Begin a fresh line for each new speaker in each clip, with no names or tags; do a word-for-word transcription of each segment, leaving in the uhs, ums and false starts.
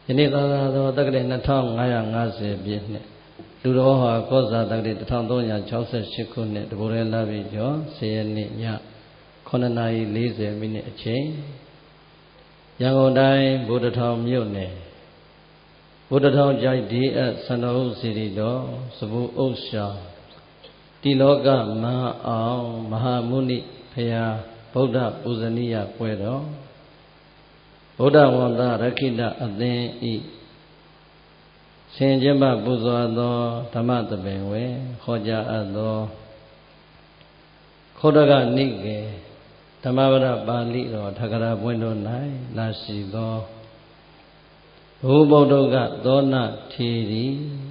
ယနေ့သာသာသောတက္ကရာနှစ်ထောင်ငါးရာငါးဆယ်ပြည့်နှစ်လူတော်ဟာကောဇာတက္ကရာတစ်ထောင်သုံးရာခြောက်ဆယ်ရှစ်ခုနှစ်တဘိုရဲလပြည့်ကျော်ဆယ်ရက်နေ့ညခုနှစ်နာရီလေးဆယ်မိနစ်အချိန်ရန်ကုန်တိုင်းဗိုလ်တထောင်မြို့နယ်ဗိုလ်တထောင်ကြိုက်ဒီအစန္ဒဟုစီရီတော်စပူဥ္စာတိလောကမဟာအောင်မဟာမုနိဖရာဗုဒ္ဓပူဇနီယပွဲတော်ဗုဒ္ဓဝန္တရခိတအသင်းဤဆင်ကျင်းပပူဇော်သောဓမ္မသဘင်ဝေဟောကြားအပ်သောခောတကနိကေဓမ္မဝရပါဠိတော်ထကရာပွင့်တော်၌လာရှိသောဘုဗုဒ္ဓကသောနာထေရီ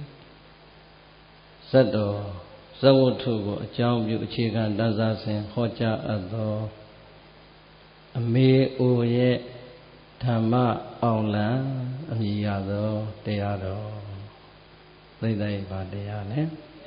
ဇတ်တော်ဇဝတ္ထုကိုအကြောင်းပြုအခြေခံတန်းစားစဉ်ဟောကြားအပ်သောအမေအိုရဲ့ဓမ္မအောင်လံအမည်ရသောတရားတော်သိသိပါတရားနဲ့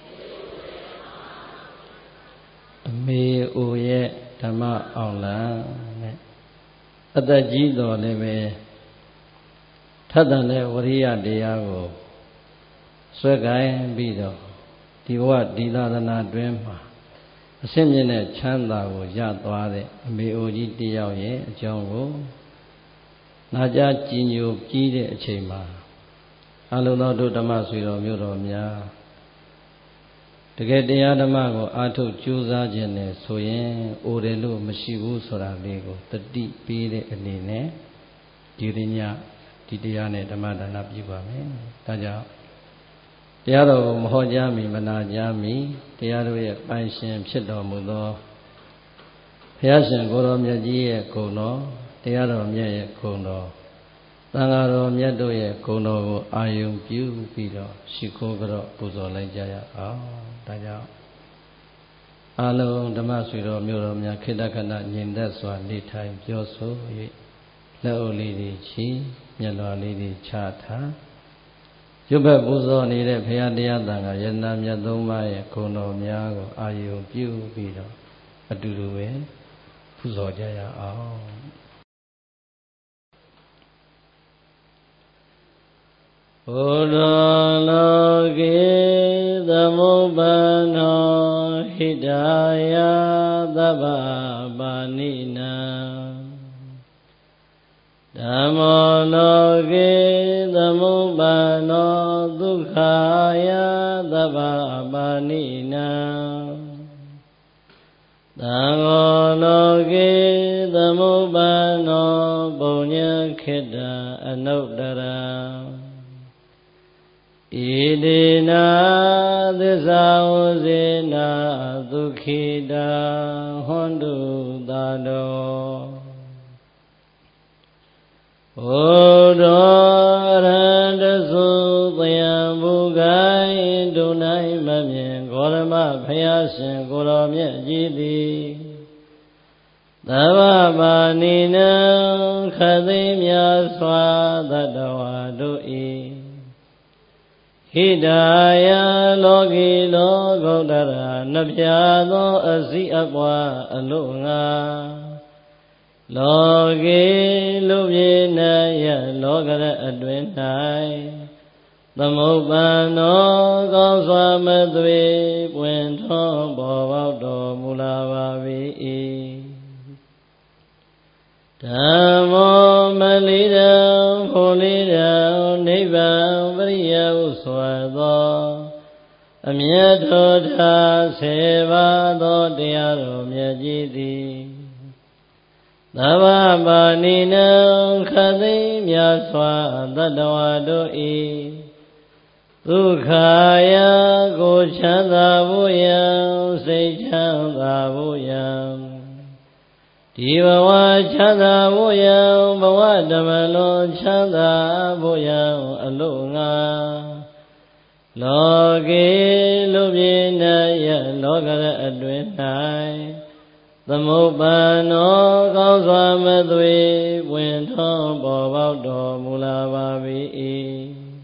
အမေအိုရဲ့ဓမ္မအောင်လံနဲ့အသက်ကြီးတော်လည်းပဲထပ်တန်တဲ့ဝရိယတရားကိုဆွဲကိုင်းပြီးတော့ဒီဘဝဒီသာသနာတွင်မှာအစစ်မြင့်တဲ့ချမ်းသာကိုရသွားတဲ့အမေအိုကြီးတယောက်ရဲ့အကြောင်းကိုနာကြားကြည်ညိုပြီးတဲ့အချိန်မှာအလုံးသောတို့ဓမ္မဆွေတော်မျိုးတော်များတကယ်တရားဓမ္မကိုအားထုတ်ကြိုးစားခြင်းနဲ့ဆိုရင်အိုတယ်လို့မရှိဘူးဆိုတာလေးကိုတတိပေးတဲ့အနေနဲ့ဒီရညဒီတရားနဲ့ဓမ္မဒါနပြုပါမယ်။ဒါကြောင့်တရားတော်ကိုမဟောကြားမီမနာကြားမီတရားတို့ရဲ့ပိုင်ရှင်ဖြစ်တော်မူသောဘုရားရှင်ကိုယ်တော်မြတ်ကြီးရဲ့ဂုဏ်တော်တရားတော်မြတ်ရဲ့ဂုဏ်တော်သံဃာတော်မြတ်တို့ရဲ့ဂုဏ်တော်ကိုအာယုံပြုပြီးတော့ရှိခိုးကြတော့ပူဇော်လိုက်ကြရအောင်။ဒါကြောင့်အလုံးဓမ္မဆွေတော်မျိုးတော်များခေတ္တခဏညီသက်စွာနေထိုင်ပြောဆို၍လက်အုပ်လေးတွေချီမျက်လွှာလေးတွေချထားရုပ်ဘက်ပူဇော်နေတဲ့ဘုရားတရားသံဃာယန္တာမြတ်သုံးပါးရဲ့ဂုဏ်တော်များကိုအာယုံပြုပြီးတော့အတူတူပဲပူဇော်ကြရအောင်ဘုရောလောကေသမုပ္ပန္နောဟိတာယသဗ္ဗပါဏိနံဓမ္မောလောကေသမုပ္ပန္နောဒုက္ခာယသဗ္ဗပါဏိနံသံဃောလောကေသမုပ္ပန္နောပုညခေတ္တအနုတ္တရံဣတိနာသစ္စာဝဇေနာဒုက္ခိတာဟွန္တုသာတောဘုရောရန္တသုသယံဘုဂိုင်းဒုနိုင်မမြင်ဂေါရမဖယားရှင်ကိုယ်တော်မြတ်ကြီးသည်သဗ္ဗပါဏိနံခသိမြတ်စွာသတ္တဝါတို့၏ဟိတာယလောကီလောကုတ္တရာနှပြသောအစီအပွားအလို့ငါလောကေလူပြေနယလောကရအတွင်၌သမုပ္ပန္နောကောင်းစွာမသွေပွင့်ထွန်းပေါ်ပေါက်တော်မူလာပါ၏ဓမ္မောမလိတံဖိုလိတံနိဗ္ဗာန်ပရိယဟုဆိုသောအမြတ်တော်ထာဆေပါသောတရားတော်မြတ်ကြီးသည်သဗ္ဗပါဏိနံခသိမြတ်စွာသတ္တဝါတို့၏ဒုက္ခာယကိုချမ်းသာဖို့ယံစိတ်ချမ်းသာဖို့ယံဒီဘဝချမ်းသာဖို့ယံဘဝဓမ္မလုံးချမ်းသာဖို့ယံအလို့ငါလောကေလူပြေနယလောကရအတွင်၌သမုပ္ပန္နောကောင်းစွာမသွေဝင်ထွန်းပေါ်ပေါက်တော်မူလာပါ၏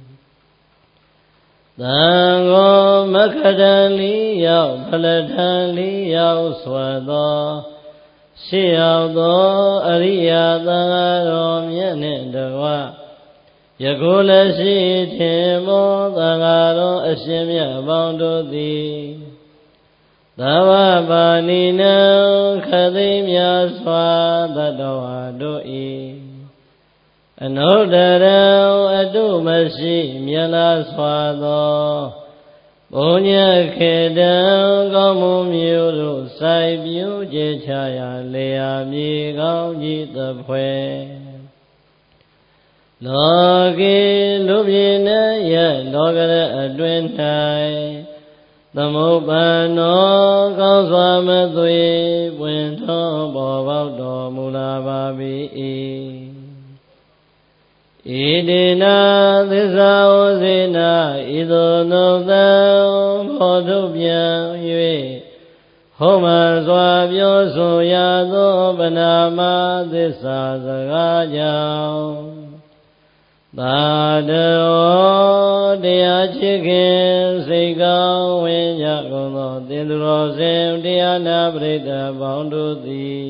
သံဃောမခတံလီရောက်ဖလထံလီရောက်ဆွသောရှေ့ရောက်သောအရိယာသံဃာတော်မြတ်နှင့်တကွယယခုလည်းရှိထင်မောသံဃာတော်အရှင်မြတ်ပေါင်းတို့သည်သဗ္ဗပါဏိနံခသိမြတ်စွာသတ္တဝါတို့၏အနုတ္တရံအတုမရှိမြတ်လားစွာသောဘုံညခေတံကောင်းမှုမျိုးတို့စိုက်ပြုကျေချရာလေယာမြေကောင်းကြီးသဖွယ်လောကေလူပြေနယလောကရအတွင်၌သမုပ္ပန္နောကောင်းစွာမသွေပွင့်ထွန်းပေါ်ပေါက်တော်မူလာပါ၏ဣတိနာသစ္စာဝစေနာဣသောနုသံဘောထုပြန်၍ဟောမှစွာပြောဆိုရသောပနာမသစ္စာစကားကြောင့်သာတောတရားချစ်ခင်စိတ်ကောင်းဝိညာဉ်ကုန်သောသင်္သူတော်စင်တရားနာပရိသတ်ပေါင်းတို့သည်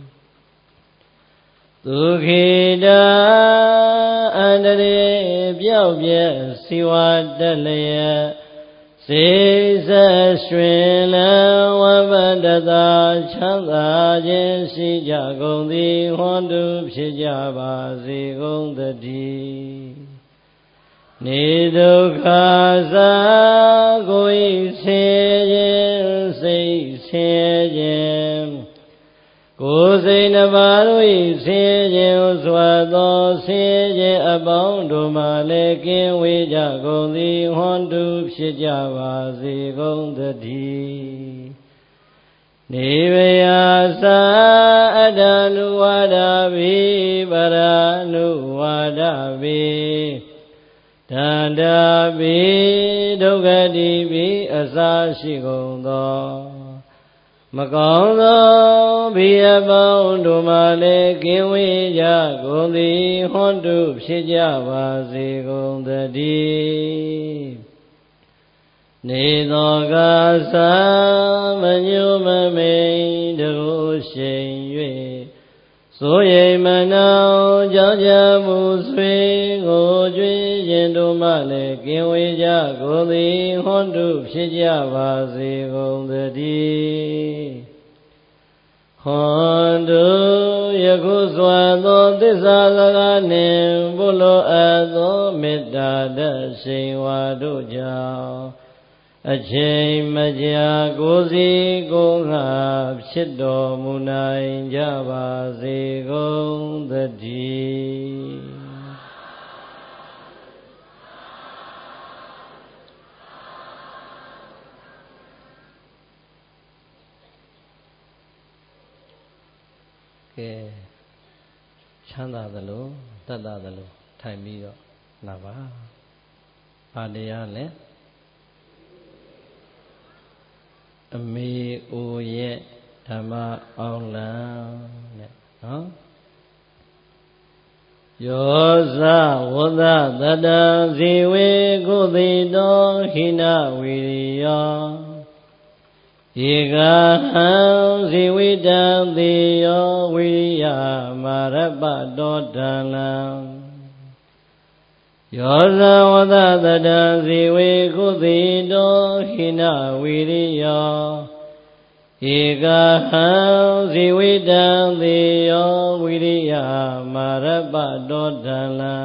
ဒုက္ခိတာအန္တရေပြောက်ပြက်စီဝါတက်လျက်စေဆက်ရွှင်လန်းဝဗ္ဗတသာချမ်းသာခြင်းရှိကြကုန်သည်ဟွန်တုဖြစ်ကြပါစေကုန်သတည်းနေဒုက္ခသာကိုယ်ဆင်းခြင်းစိတ်ဆင်းခြင်းကိုယ်စိတ်နှပါတို့၏ဆင်းခြင်းစွာသောဆင်းခြင်းအပေါင်းတို့မှလည်းကင်းဝေးကြကုန်သည်ဟွန်တုဖြစ်ကြပါစေကုန်သတည်းနေဝယသာအတ္တနုဝါဒဘိပရာနုဝါဒဘိတန္တာဘိဒုက္ခတိဘိအစာရှိကုန်သောမကောင်းသောဘိယပေါင်းတို့မှလည်းကင်းဝေးကြကုန်သည်ဟွန်တုဖြစ်ကြပါစေကုန်သတည်းနေသောကာသမညုမမိန်တကုရှိန်၍စိုးရိမ်မနောကြောင့်ကြမှုဆွေကိုကြွေးခြင်းတို့မှလည်းကင်းဝေးကြကုန်သည်ဟွန်တုဖြစ်ကြပါစေကုန်သတည်းဟွန်တုယခုစွာသောသစ္စာစကားနှင့်ဘုလိုအပ်သောမေတ္တာတရှိန်ဝါတို့ကြောင့်အချိန်မကြာကိုယ်စီကိုယ်ငါဖြစ်တော်မူနိုင်ကြပါစေကုန်သတည်းကဲချမ်းသာသလိုတတ်တာသလိုထိုင်ပြီးတော့လာပါဘာတရားလဲအမေအိုရဲ့ဓမ္မအောင်လံတဲ့နော်ယောဇဝဒတတံဇီဝေကုသိတောဟိနဝိရိယောဧကဟံဇီဝိတံသေယောဝိရိယမာရပတောတံလံယောဇဝဒတတံဇီဝေကုသိတောဟိနဝိရိယောဧကဟံဇီဝိတံသေယောဝိရိယမာရပတောတံလံ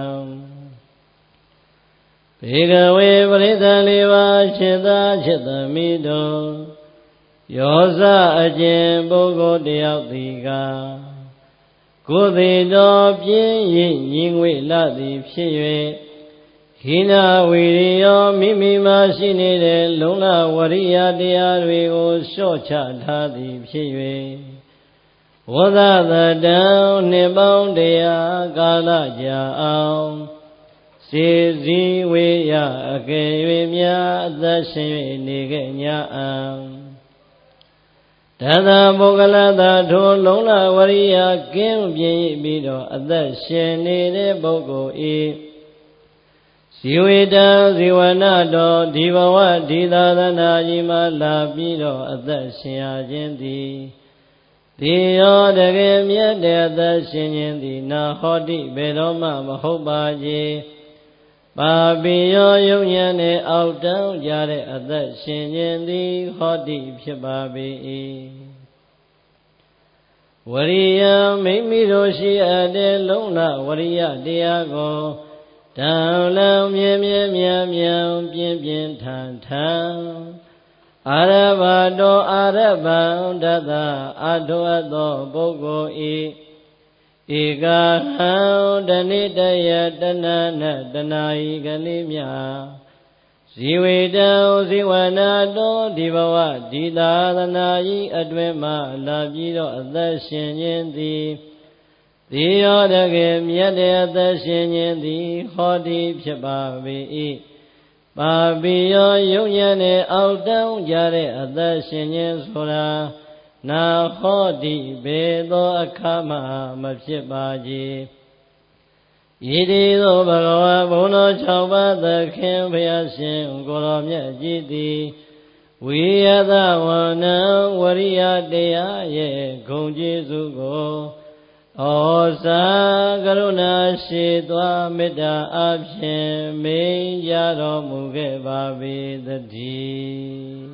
ဘေကဝေပရိသလေးပါးจิตသာจิตသမီးတို့ယောဇအကျင့်ပုဂ္ဂိုလ်တယောက်သည်ကကိုယ်သေးတော်ပြင်းရင်ညီငွေလာသည်ဖြစ်၍ဟိနဝိရိယောမိမိမှာရှိနေတဲ့လုံလဝရိယတရားတွေကိုလျှော့ချထားသည်ဖြစ်၍ဝဒသတံနှစ်ပေါင်းတရားကာလကြာအောင်စေစည်းဝေယအကယ်၍များအသက်ရှင်၍နေခဲ့냐အံတသပုဂ္ဂလသာထိုလုံလဝရိယကင်းပြင်းပြီးတော့အသက်ရှင်နေတဲ့ပုဂ္ဂိုလ်ဤဇီဝေတံဇီဝနာတော်ဒီဘဝဒီသာသနာကြီးမှာလာပြီးတော့အသက်ရှင်ရခြင်းသည်ဒီရောတကယ်မြတ်တဲ့အသက်ရှင်ခြင်းသည်နာဟောတိဘယ်တော့မှမဟုတ်ပါကြီးပါပိယောယုံဉာဏ်နဲ့အောက်တောင်းကြတဲ့အသက်ရှင်ခြင်းသည်ဟောတိဖြစ်ပါပေ၏ဝရိယမိမိတို့ရှိအပ်တဲ့လုံးလဝရိယတရားကိုတံလောင်မြဲမြဲမြံမြံပြင်းပြင်းထန်ထန်အာရဘတောအာရဘံတတအာထုအပ်သောပုဂ္ဂိုလ်ဤဧကဟံတဏိတယတဏနတဏဤကလေးမြဇီဝေတံဇိဝနာတောဒီဘဝဒီသာသနာဤအတွင်မှလာပြီးတော့အသက်ရှင်ခြင်းသည်ဒီရောတကယ်မြတ်တဲ့အသက်ရှင်ခြင်းသည်ဟောတိဖြစ်ပါပေ၏ပါပိယောယုံဉာဏ်နဲ့အောက်တောင်းကြတဲ့အသက်ရှင်ခြင်းဆိုတာနာဟောတိဘေသောအခါမှမဖြစ်ပါကြဣတိသောဘဂဝါဘုံတော်၆ပါးသခင်ဘုရားရှင်ကိုယ်တော်မြတ်ကြီးသည်ဝိယသဝနံဝရိယတရားရဲ့ဂုဏ်ကျေးဇူးကိုဩဇာကရုဏာရှိသွားမေတ္တာအဖြင့်မိန်ကြတော်မူခဲ့ပါပေသတည်း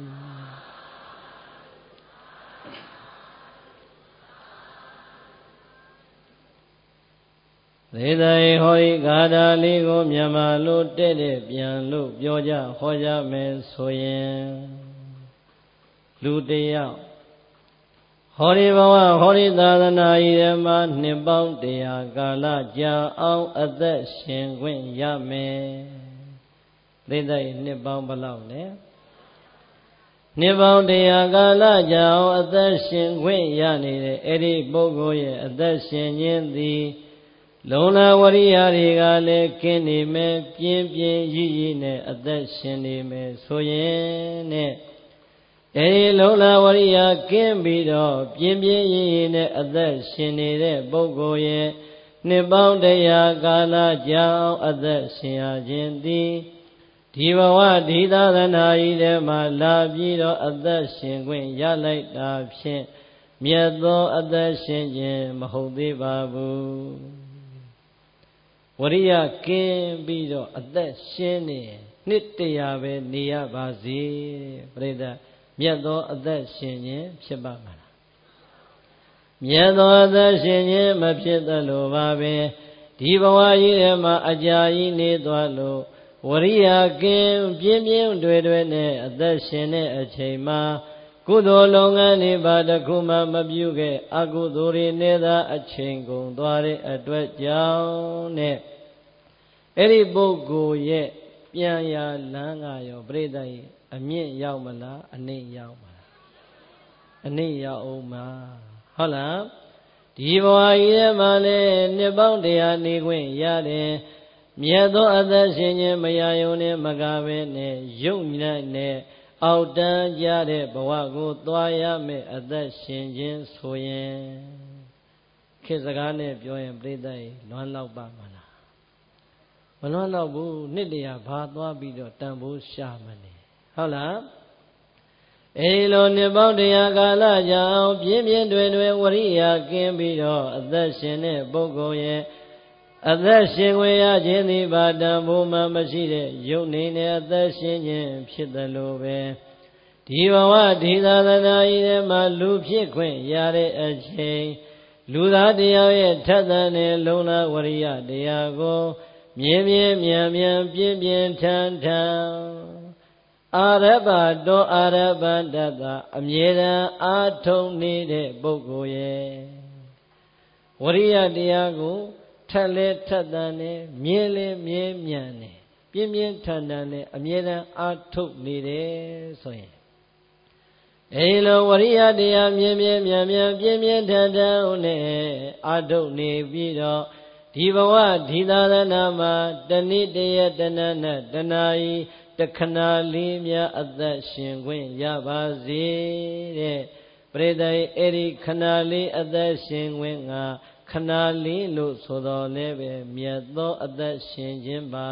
သေတယဟောဤဂါထာလေးကိုမြန်မာလိုတဲ့တဲ့ပြန်လို့ပြောကြဟောကြမယ်ဆိုရင်လူတယောက်ဟောဒီဘဝဟောဒီသာသနာဤထဲမှာနှစ်ပေါင်းတရားကာလကြာအောင်အသက်ရှင်ခွင့်ရမယ်သေတယနှစ်ပေါင်းဘယ်လောက်လဲနှစ်ပေါင်းတရားကာလကြာအောင်အသက်ရှင်ခွင့်ရနေတဲ့အဲ့ဒီပုဂ္ဂိုလ်ရဲ့အသက်ရှင်ခြင်းသည်လုံလဝရိယတွေကလည်းကင်းနေမယ်ပြင်းပြင်းရည်ရည်နဲ့အသက်ရှင်နေမယ်ဆိုရင်နဲ့အဲဒီလုံလဝရိယကင်းပြီးတော့ပြင်းပြင်းရည်ရည်နဲ့အသက်ရှင်နေတဲ့ပုဂ္ဂိုလ်ရဲ့နှစ်ပေါင်းတရားကာလကြာအောင်အသက်ရှင်ရခြင်းသည်ဒီဘဝဒီသာသနာဤထဲမှာလာပြီးတော့အသက်ရှင်ခွင့်ရလိုက်တာဖြင့်မြတ်သောအသက်ရှင်ခြင်းမဟုတ်သေးပါဘူးဝရိယကင်းပြီးတော့အသက်ရှင်နေနှစ်တရာပဲနေရပါစေပြိဿမြတ်သောအသက်ရှင်ခြင်းဖြစ်ပါမလားမြတ်သောအသက်ရှင်ခြင်းမဖြစ်သလိုပါပဲဒီဘဝကြီးထဲမှာအကြာကြီးနေသွားလို့ဝရိယကင်းပြင်းပြင်းတွေ့တွေ့နဲ့အသက်ရှင်တဲ့အချိန်မှာကုသိုလ်လုပ်ငန်းတွေဘာတစ်ခုမှမပြုခဲ့အကုသိုလ်တွေနဲ့သာအချိန်ကုန်သွားတဲ့အတွက်ကြောင့်နဲ့အဲ့ဒီပုဂ္ဂိုလ်ရဲ့ပြန်ရလန်းကရောပြိဿရဲ့အမြင့်ရောက်မလားအနှိမ့်ရောက်မလားအနှိမ့်ရောက်အောင်မှာဟုတ်လားဒီဘဝကြီးထဲမှာလဲနှစ်ပေါင်းတရားနေခွင့်ရတယ်မြတ်သောအသက်ရှင်ခြင်းမရယုံနဲ့မကပဲနဲ့ယုံနိုင်နဲ့အောက်တန်းကြတဲ့ဘဝကိုသွားရမယ်အသက်ရှင်ခြင်းဆိုရင်ခေတ်စကားနဲ့ပြောရင်ပြိဿရဲ့လွမ်းလောက်ပါမလားမလွမ်းတော့ဘူးနှစ်တရာဘာသွားပြီးတော့တန်ဖိုးရှာမနေဟုတ်လားအဲဒီလိုနှစ်ပေါင်းတရားကာလကြာအောင်ပြင်းပြင်းတွေတွေဝရိယကင်းပြီးတော့အသက်ရှင်တဲ့ပုဂ္ဂိုလ်ရဲ့အသက်ရှင်ခွင့်ရခြင်းသည်ဘာတန်ဖိုးမှမရှိတဲ့ယုံနေတဲ့အသက်ရှင်ခြင်းဖြစ်သလိုပဲဒီဘဝဒီသာသနာဤထဲမှာလူဖြစ်ခွင့်ရတဲ့အချိန်လူသားတရားရဲ့ထက်သန်တဲ့လုံလဝရိယတရားကိုမြင်းမြင်းမြန်မြန်ပြင်းပြင်းထန်ထန်အာရဘတောအာရဘန္တတအမြဲတမ်းအာထုံနေတဲ့ပုဂ္ဂိုလ်ရဲ့ဝရိယတရားကိုထက်လဲထက်သန်နေမြဲလဲမြဲမြံနေပြင်းပြင်းထန်ထန်နဲ့အမြဲတမ်းအာထုနေတယ်ဆိုရင်အဲဒီလိုဝရိယတရားမြဲမြဲမြံမြံပြင်းပြင်းထန်ထန်နဲ့အာထုနေပြီးတော့ဒီဘဝဒီသာသနာမှာတဏိတယတဏနတဏှာဤတခဏလေးများအသက်ရှင်ခွင့်ရပါစေတဲ့ပရိသတ်အဲ့ဒီခဏလေးအသက်ရှင်ခွင့်ကခဏလေးလို့ဆိုတော်လဲပဲမြတ်သောအသက်ရှင်ခြင်းပါ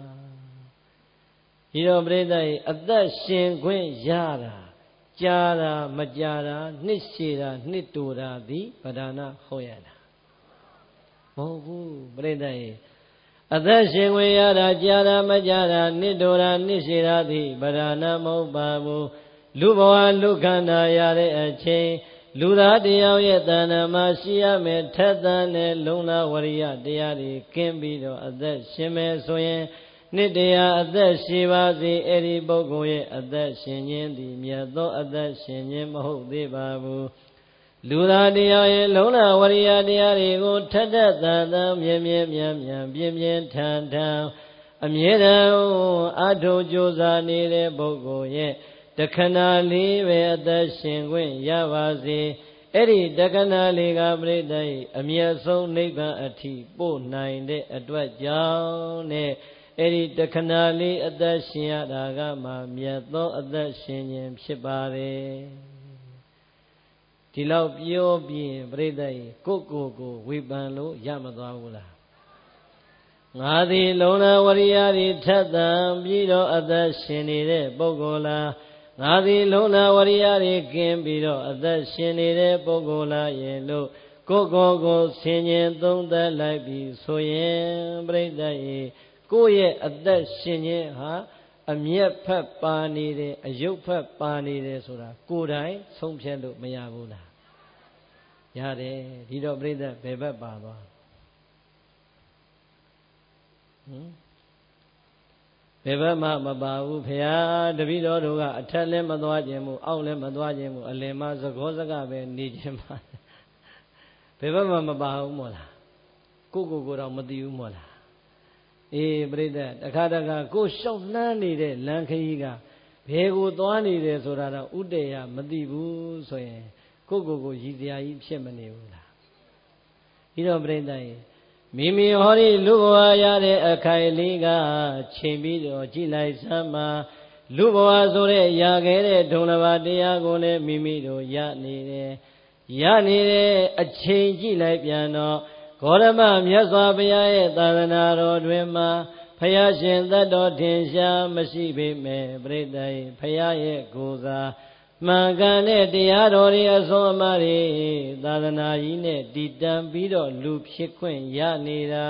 ဒီတော့ပရိသတ်အသက်ရှင်ခွင့်ရတာကြာတာမကြာတာနှစ်ရှည်တာနှစ်တူတာသည်ပဓာနဟုတ်ရတာမဟုတ်ဘူးပြိဿရေအသက်ရှင်ခွင့်ရတာကြာတာမကြာတာနှစ်တိုတာနှစ်ရှည်တာသည်ဗရဏမဟုတ်ပါဘူးလူဘဝလူခန္ဓာရတဲ့အချိန်လူသားတယောက်ရဲ့တဏ္ဍာမှာရှိရမယ်ထက်သန်တဲ့လုံလဝရိယတရားတွေကင်းပြီးတော့အသက်ရှင်မယ်ဆိုရင်နှစ်တရားအသက်ရှိပါစေအဲ့ဒီပုဂ္ဂိုလ်ရဲ့အသက်ရှင်ခြင်းသည်မြတ်သောအသက်ရှင်ခြင်းမဟုတ်သေးပါဘူးလူသားတရားရဲ့လုံလဝရိယတရားတွေကိုထက်ထက်သန်သန်မြဲမြဲမြံမြံပြင်းပြင်းထန်ထန်အမြဲတမ်းအထုကြိုးစားနေတဲ့ပုဂ္ဂိုလ်ရဲ့တခဏလေးပဲအသက်ရှင်ခွင့်ရပါစေအဲ့ဒီတခဏလေးကပြိတ္တိအမြတ်ဆုံးနိဗ္ဗာန်အထိပို့နိုင်တဲ့အတွက်ကြောင့်နဲ့အဲ့ဒီတခဏလေးအသက်ရှင်ရတာကမှမြတ်သောအသက်ရှင်ခြင်းဖြစ်ပါတယ်ဒီလောက်ပြောပြီးပြိတ္တိကိုကိုကိုဝေဖန်လို့ရမသွားဘူးလားငါသည်လုံလဝရိယတွေထက်သန်ပြီးတော့အသက်ရှင်နေတဲ့ပုဂ္ဂိုလ်လားငါသည်လုံလဝရိယတွေကင်းပြီးတော့အသက်ရှင်နေတဲ့ပုဂ္ဂိုလ်လားရဲ့လို့ကိုကိုကိုဆင်ញင်သုံးသပ်လိုက်ပြီးဆိုရင်ပြိတ္တိကိုယ့်ရဲ့အသက်ရှင်ခြင်းဟာအမျက်ဖက်ပါနေတယ်အယုတ်ဖက်ပါနေတယ်ဆိုတာကိုယ်တိုင်ဆုံးဖြတ်လို့မရဘူးလားရတယ်ဒီတော့ပြိတ္တိဘယ်ဘက်ပါသွားဟမ်ဘယ်ဘက်မှမပါဘူးဖေဟာတပည့်တော်တို့ကအထက်လည်းမသွားခြင်းဘူးအောက်လည်းမသွားခြင်းဘူးအလယ်မှာသကောစကပဲနေခြင်းပါဘယ်ဘက်မှမပါဘူးမို့လားကိုကိုကိုတော့မသိဘူးမို့လားအေးပြိတ္တတခါတခါကိုရှောက်နှမ်းနေတဲ့လမ်းခရီးကဘယ်ကိုသွားနေတယ်ဆိုတာတော့ဥတ္တရာမသိဘူးဆိုရင်ကိုကိုကိုရည်စရာကြီးဖြစ်မနေဘူးလားဒီတော့ပြိတ္တမိမိဟောဒီလူဘဝရတဲ့အခိုင်လေးကချိန်ပြီးတော့ကြည်လိုက်စမ်းမှာလူဘဝဆိုတဲ့ရခဲ့တဲ့ဒုံလဘတရားကိုလည်းမိမိတို့ရနေတယ်ရနေတဲ့အချိန်ကြည်လိုက်ပြန်တော့ဂေါရမမြတ်စွာဘုရားရဲ့သာသနာတော်တွင်မှာဘုရားရှင်သတ္တော်ထင်ရှားမရှိပေမဲ့ပြိတ္တိဘုရားရဲ့ကိုယ်စားမှန်ကန်တဲ့တရားတော်တွေအစွမ်းအမတွေသာသနာကြီးနဲ့တည်တံပြီးတော့လူဖြစ်ခွင့်ရနေတာ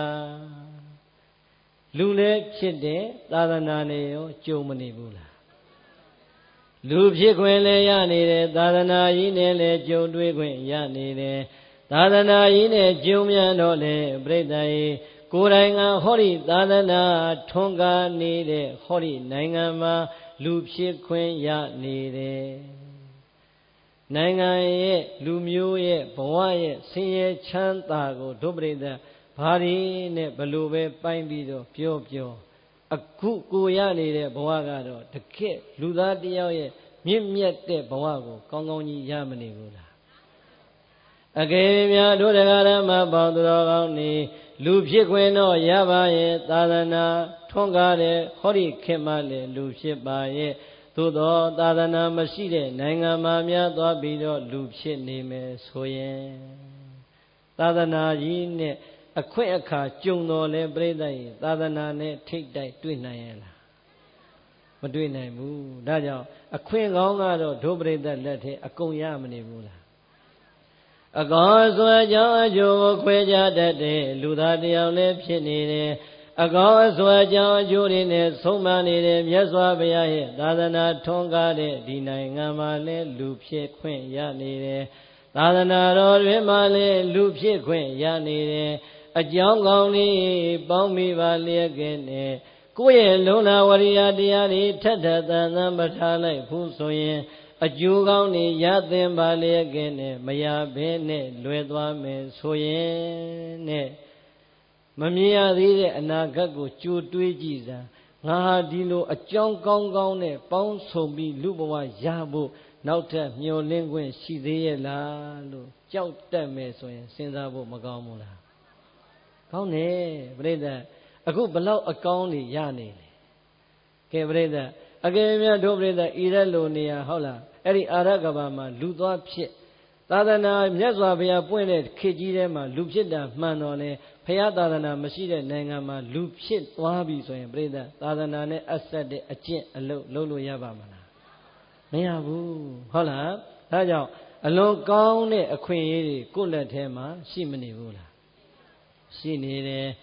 လူလည်းဖြစ်တဲ့သာသနာနဲ့ရောကြုံမနေဘူးလားလူဖြစ်ခွင့်လည်းရနေတယ်သာသနာကြီးနဲ့လည်းကြုံတွေ့ခွင့်ရနေတယ်သာသနာကြီးနဲ့ကြုံမြန်တော့လေပြိတ္တိကိုယ်တိုင်ကဟောဒီသာသနာထွန်းကားနေတဲ့ဟောဒီနိုင်ငံမှာလူဖြစ်ခွင့်ရနေတယ်နိုင်ငံရဲ့လူမျိုးရဲ့ဘဝရဲ့ဆင်းရဲချမ်းသာကိုဒုပရိသတ်ဘာတွေနဲ့ဘလို့ပဲပိုင်းပြီးတော့ပြောပြောအခုကိုရနေတဲ့ဘဝကတော့တကယ့်လူသားတယောက်ရဲ့မြင့်မြတ်တဲ့ဘဝကိုကောင်းကောင်းကြီးရမနေဘူးလားအကယ်များတို့တရားဓမ္မပေါင်းသူတော်ကောင်းနေလူဖြစ်ခွင့်တော့ရပါရဲ့သာသနာထွန်းကားတဲ့ဟောဒီခေတ်မှလည်းလူဖြစ်ပါရဲ့သို့သောသာသနာမရှိတဲ့နိုင်ငံမှာများသွားပြီးတော့လူဖြစ်နေမယ်ဆိုရင်သာသနာကြီးနဲ့အခွင့်အခါကြုံတော်လဲပြိတ္တိသာသနာနဲ့ထိတ်တိုက်တွေ့နိုင်ရဲ့လားမတွေ့နိုင်ဘူးဒါကြောင့်အခွင့်ကောင်းကတော့ဒုပရိသတ်လက်ထဲအကုန်ရမနေဘူးလားအကောဆွဲကြောင့်အကျိုးကိုခွဲခြားတတ်တဲ့လူသားတယောက်လည်းဖြစ်နေတယ်အကောအစွာကြောင့်အကျိုးတွေနဲ့ဆုံးမနေတဲ့မြတ်စွာဘုရားရဲ့သာသနာထွန်းကားတဲ့ဒီနိုင်ငံမှာလည်းလူဖြစ်ခွင့်ရနေတယ်သာသနာတော်တွင်မှာလည်းလူဖြစ်ခွင့်ရနေတယ်အကြောင်းကောင်းလေးပေါင်းမိပါလျက်ကဲနဲ့ကိုယ့်ရဲ့လုံလဝရိယတရားတွေထက်ထက်သန်သန်မထားလိုက်ဘူးဆိုရင်အကျိုးကောင်းတွေရသင်ပါလျက်ကဲနဲ့မရဘဲနဲ့လွယ်သွားမယ်ဆိုရင်နဲ့မမြင်ရသေးတဲ့အနာဂတ်ကိုကြိုတွေးကြည့်စမ်းငါဟာဒီလိုအကြောင်းကောင်းကောင်းနဲ့ပေါင်းစုံပြီးလူဘဝရဖို့နောက်ထပ်မျှော်လင့်ခွင့်ရှိသေးရဲ့လားလို့ကြောက်တတ်မယ်ဆိုရင်စဉ်းစားဖို့မကောင်းဘူးလားကောင်းတယ်ပြိတ္တအခုဘလောက်အကောင်းတွေရနေလေကဲပြိတ္တအကယ်၍တို့ပြိတ္တဤရက်လိုနေရဟုတ်လားအဲ့ဒီအာရကဘာမှာလူသွားဖြစ်သာသနာမြတ်စွာဘုရားပွင့်တဲ့ခေတ်ကြီးထဲမှာလူဖြစ်တာမှန်တော်လဲဘုရားသာသနာမရှိတဲ့နိုင်ငံမှာလူဖြစ်သွားပြီဆိုရင်ပြိတ္တသာသနာနဲ့အဆက်တဲ့အကျင့်အလုပ်လုပ်လို့ရပါမလားမရဘူးဟုတ်လားဒါကြောင့်အလွန်ကောင်းတဲ့အခွင့်အရေးတွေကိုယ့်လက်ထဲမှာရှိမနေဘူးလားရှိနေတယ်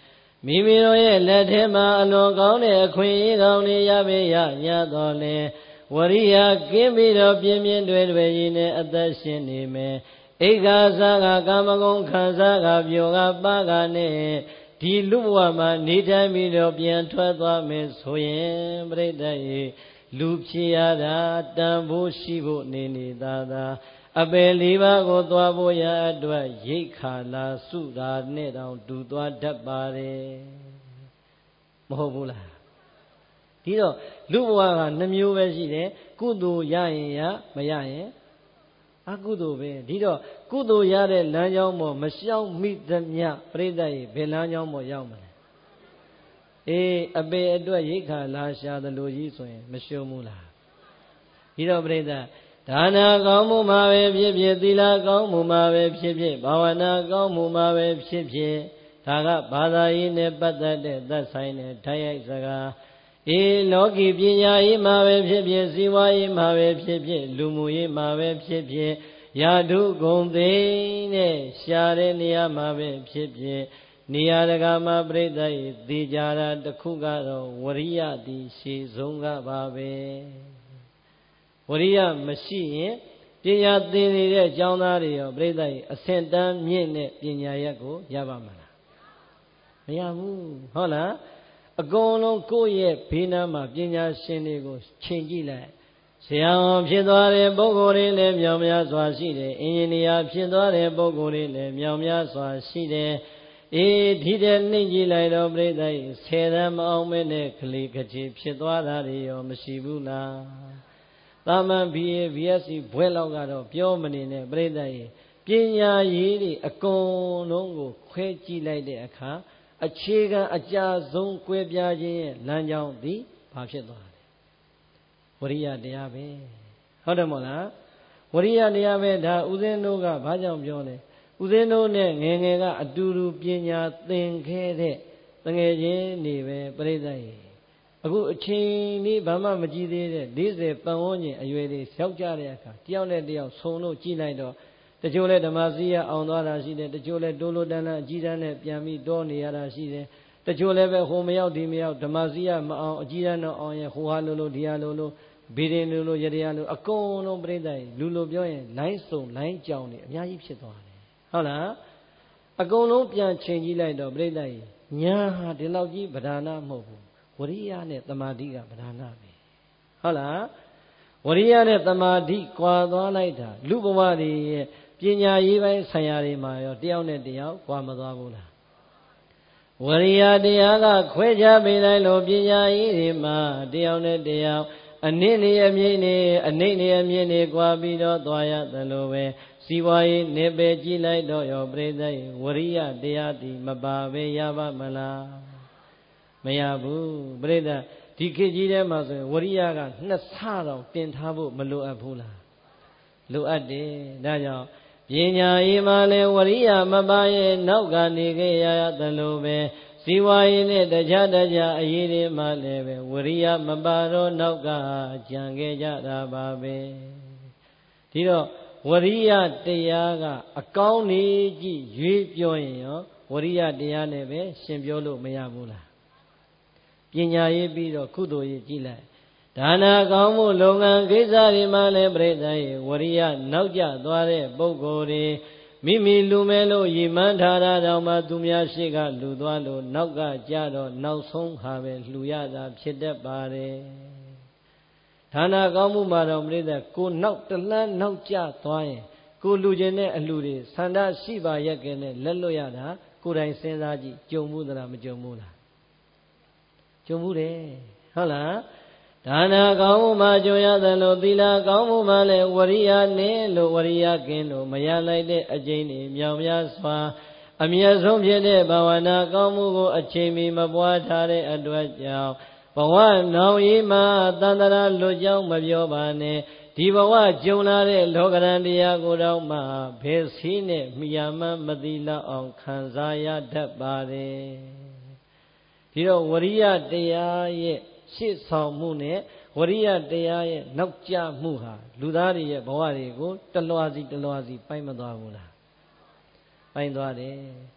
မိမိတို့ရဲ့လက်ထဲမှာအလွန်ကောင်းတဲ့အခွင့်အရေးကောင်းတွေရပေရညတော်လဲဝရိယကင်းပြီးတော့ပြင်းပြင်းတွေ့တွေ့ရင်းနဲ့အသက်ရှင်နေမယ်အိက္ခာစားကကာမဂုဏ်ခံစားကပျော်ကပါကနဲ့ဒီလူဘဝမှာနေတိုင်းပြီးတော့ပြန်ထွက်သွားမယ်ဆိုရင်ပြိတ္တရေလူဖြစ်ရတာတန်ဖိုးရှိဖို့နေနေသာသာအပယ်လေးပါးကိုသွားဖို့ရအတွက်ရိတ်ခါလာစုတာနဲ့တောင်တူသွားတတ်ပါတယ်မဟုတ်ဘူးလားဒီတော့လူဘဝကနှမျိုးပဲရှိတယ်ကုသိုလ်ရရင်ရမရရင်အကုသိုလ်ပဲဒီတော့ကုသိုလ်ရတဲ့လမ်းကြောင်းပေါ်မလျှောက်မိသမျှပြိတ္တရေဘယ်လမ်းကြောင်းပေါ်ရောက်မလဲအေးအပေအတွက်ရိတ်ခါလာရှာသလိုကြီးဆိုရင်မရှုံးဘူးလားဒီတော့ပြိတ္တဒါနာကောင်းမှုမှာပဲဖြစ်ဖြစ်သီလကောင်းမှုမှာပဲဖြစ်ဖြစ်ဘာဝနာကောင်းမှုမှာပဲဖြစ်ဖြစ်ဒါကဘာသာရေးနဲ့ပတ်သက်တဲ့သက်ဆိုင်တဲ့ဓာတ်ရိုက်စကားအေးလောကီပညာရေးမှာပဲဖြစ်ဖြစ်ဇီဝရေးမှာပဲဖြစ်ဖြစ်လူမှုရေးမှာပဲဖြစ်ဖြစ်ယာတုဂုံသိနဲ့ရှားတဲ့နေရာမှာပဲဖြစ်ဖြစ်နေရာတကာမှာပြိတ္တရေသိကြတာတစ်ခုကတော့ဝရိယသည်ရှေ့ဆုံးကပါပဲဝရိယမရှိရင်ပညာသင်နေတဲ့အကြောင်းသားတွေရောပြိတ္တရေအဆင့်တန်းမြင့်တဲ့ပညာရက်ကိုရပါမလားမရဘူးဟုတ်လားအကုန်လုံးကိုယ့်ရဲ့ဘေးနားမှာပညာရှင်တွေကိုချိန်ကြည့်လိုက်ဆရာဝန်ဖြစ်သွားတဲ့ပုဂ္ဂိုလ်တွေလည်းမြောင်များစွာရှိတယ်အင်ဂျင်နီယာဖြစ်သွားတဲ့ပုဂ္ဂိုလ်တွေလည်းမြောင်များစွာရှိတယ်အေးဒီတဲ့နှိမ့်ကြည့်လိုက်တော့ပြိတ္တရေဆယ်တန်းမအောင်မဲနဲ့ကလေးကကြီးဖြစ်သွားတာတွေရောမရှိဘူးလားသာမန် ဘီ အေ ဘီ အက်စ စီ ဘွဲ့လောက်ကတော့ပြောမနေနဲ့ပြိတ္တရေပညာရေးတွေအကုန်လုံးကိုခွဲကြည့်လိုက်တဲ့အခါအခြေခံအကြဆုံးကွဲပြားခြင်းရဲ့လမ်းကြောင်းသည်ဘာဖြစ်သွားလဲဝရိယတရားပဲဟုတ်တယ်မို့လားဝရိယတရားပဲဒါဥစဉ်တို့ကဘာကြောင့်ပြောလဲဥစဉ်တို့နဲ့ငယ်ငယ်ကအတူတူပညာသင်ခဲ့တဲ့တငယ်ချင်းတွေပဲပြိတ္တရေအခုအချိန်လေးဘာမှမကြည့်သေးတဲ့၄၀ပတ်ဝန်းကျင်အရွယ်တွေရောက်ကြတဲ့အခါတယောက်နဲ့တယောက်ဆုံလို့ကြည့်လိုက်တော့တချို့လဲဓမ္မစည်းရအောင်သွားတာရှိတယ်တချို့လဲတိုးလို့တန်းတန်းအကြီးတန်းနဲ့ပြန်ပြီးတောနေရတာရှိတယ်တချို့လဲပဲဟိုမရောက်ဒီမရောက်ဓမ္မစည်းရမအောင်အကြီးတန်းတော့အောင်ရဲ့ဟိုဟာလိုလိုဒီဟာလိုလိုဗီရင်လိုလိုရတရားလိုအကုန်လုံးပြိတ္တရေလူလိုပြောရင်လိုင်းစုံလိုင်းကြောင်နေအများကြီးဖြစ်သွားတယ်ဟုတ်လားအကုန်လုံးပြန်ချိန်ကြည့်လိုက်တော့ပြိတ္တရေညာဟာဒီလောက်ကြီးဗဒါနမဟုတ်ဘူးဝရိယနဲ့တမာတိကဗဒါနပဲဟုတ်လားဝရိယနဲ့တမာတိကွာသွားလိုက်တာလူဘဝတွေရဲ့ပညာရေးပိုင်းဆံရတွေမှာရောတယောက်နဲ့တယောက်ကွာမသွားဘူးလားဝရိယတရားကခွဲခြားပေးလိုက်လို့ပညာရေးတွေမှာတယောက်နဲ့တယောက်အနည်းနေအမြင့်နေအနှိမ့်နေအမြင့်နေကွာပြီးတော့သွားရသလိုပဲစီဝါရေးနေပဲကြည့်လိုက်တော့ရောပြိတ္တရေဝရိယတရားဒီမပါပဲရပါမလားမရဘူးပြိတ္တဒီခေတ်ကြီးထဲမှာဆိုရင်ဝရိယကနှစ်ဆတောင်တင်ထားဖို့မလိုအပ်ဘူးလားလိုအပ်တယ်ဒါကြောင့်ပညာရေးမှာလည်းဝရိယမပါရဲ့နောက်ကနေခဲ့ရသလိုပဲဇီဝရေးနဲ့တရားတရားအရေးတွေမှာလည်းပဲဝရိယမပါတော့နောက်ကကြံခဲ့ကြတာပါပဲဒီတော့ဝရိယတရားကအကောင်းနေကြည့်ရွေးပြောရင်ရောဝရိယတရားနဲ့ပဲရှင်ပြောလို့မရဘူးလားပညာရေးပြီးတော့ကုသိုလ်ရေးကြည့်လိုက်ဒါနာကောင်းမှုလုပ်ငန်းကိစ္စတွေမှာလည်းပြိတ္တရေဝရိယနောက်ကျသွားတဲ့ပုဂ္ဂိုလ်တွေမိမိလူမဲ့လို့ရည်မှန်းထားတာတောင်မှသူများရှိကလူသွားလို့နောက်ကကြတော့နောက်ဆုံးဟာပဲလှူရတာဖြစ်တတ်ပါတယ်ဒါနာကောင်းမှုမှာတော့ပြိတ္တကိုနောက်တလှမ်းနောက်ကျသွားရင်ကိုလူကျင်တဲ့အလှူတွေဆန္ဒရှိပါရဲ့ကဲနဲ့လက်လွတ်ရတာကိုယ်တိုင်စဉ်းစားကြည့်ကြုံမှုသလားမကြုံဘူးလားကြုံမှုတယ်ဟုတ်လားဒါနာကောင်းမှုမှာကြုံရသလိုသီလကောင်းမှုမှာလည်းဝရိယနဲ့လို့ဝရိယကင်းလို့မရလိုက်တဲ့အကျင့်တွေမြောင်များစွာအမြတ်ဆုံးဖြစ်တဲ့ဘာဝနာကောင်းမှုကိုအချိန်မီမပွားထားတဲ့အတွက်ကြောင့်ဘဝနောင်ရေးမှာသန္တရာလွတ်ကြောင်းမပြောပါနဲ့ဒီဘဝကြုံလာတဲ့လောကရန်တရားကိုတော့မှဘယ်စီးနဲ့မိယာမမသိလောက်အောင်ခံစားရတတ်ပါတယ်ဒီတော့ဝရိယတရားရဲ့ရှေ့ဆောင်မှုနဲ့ဝရိယတရားရဲ့နောက်ကျမှုဟာလူသားတွေရဲ့ဘဝတွေကိုတလွှာစီတလွှာစီပိုင်းမသွားဘူးလားပိုင်းသွားတယ်ဒ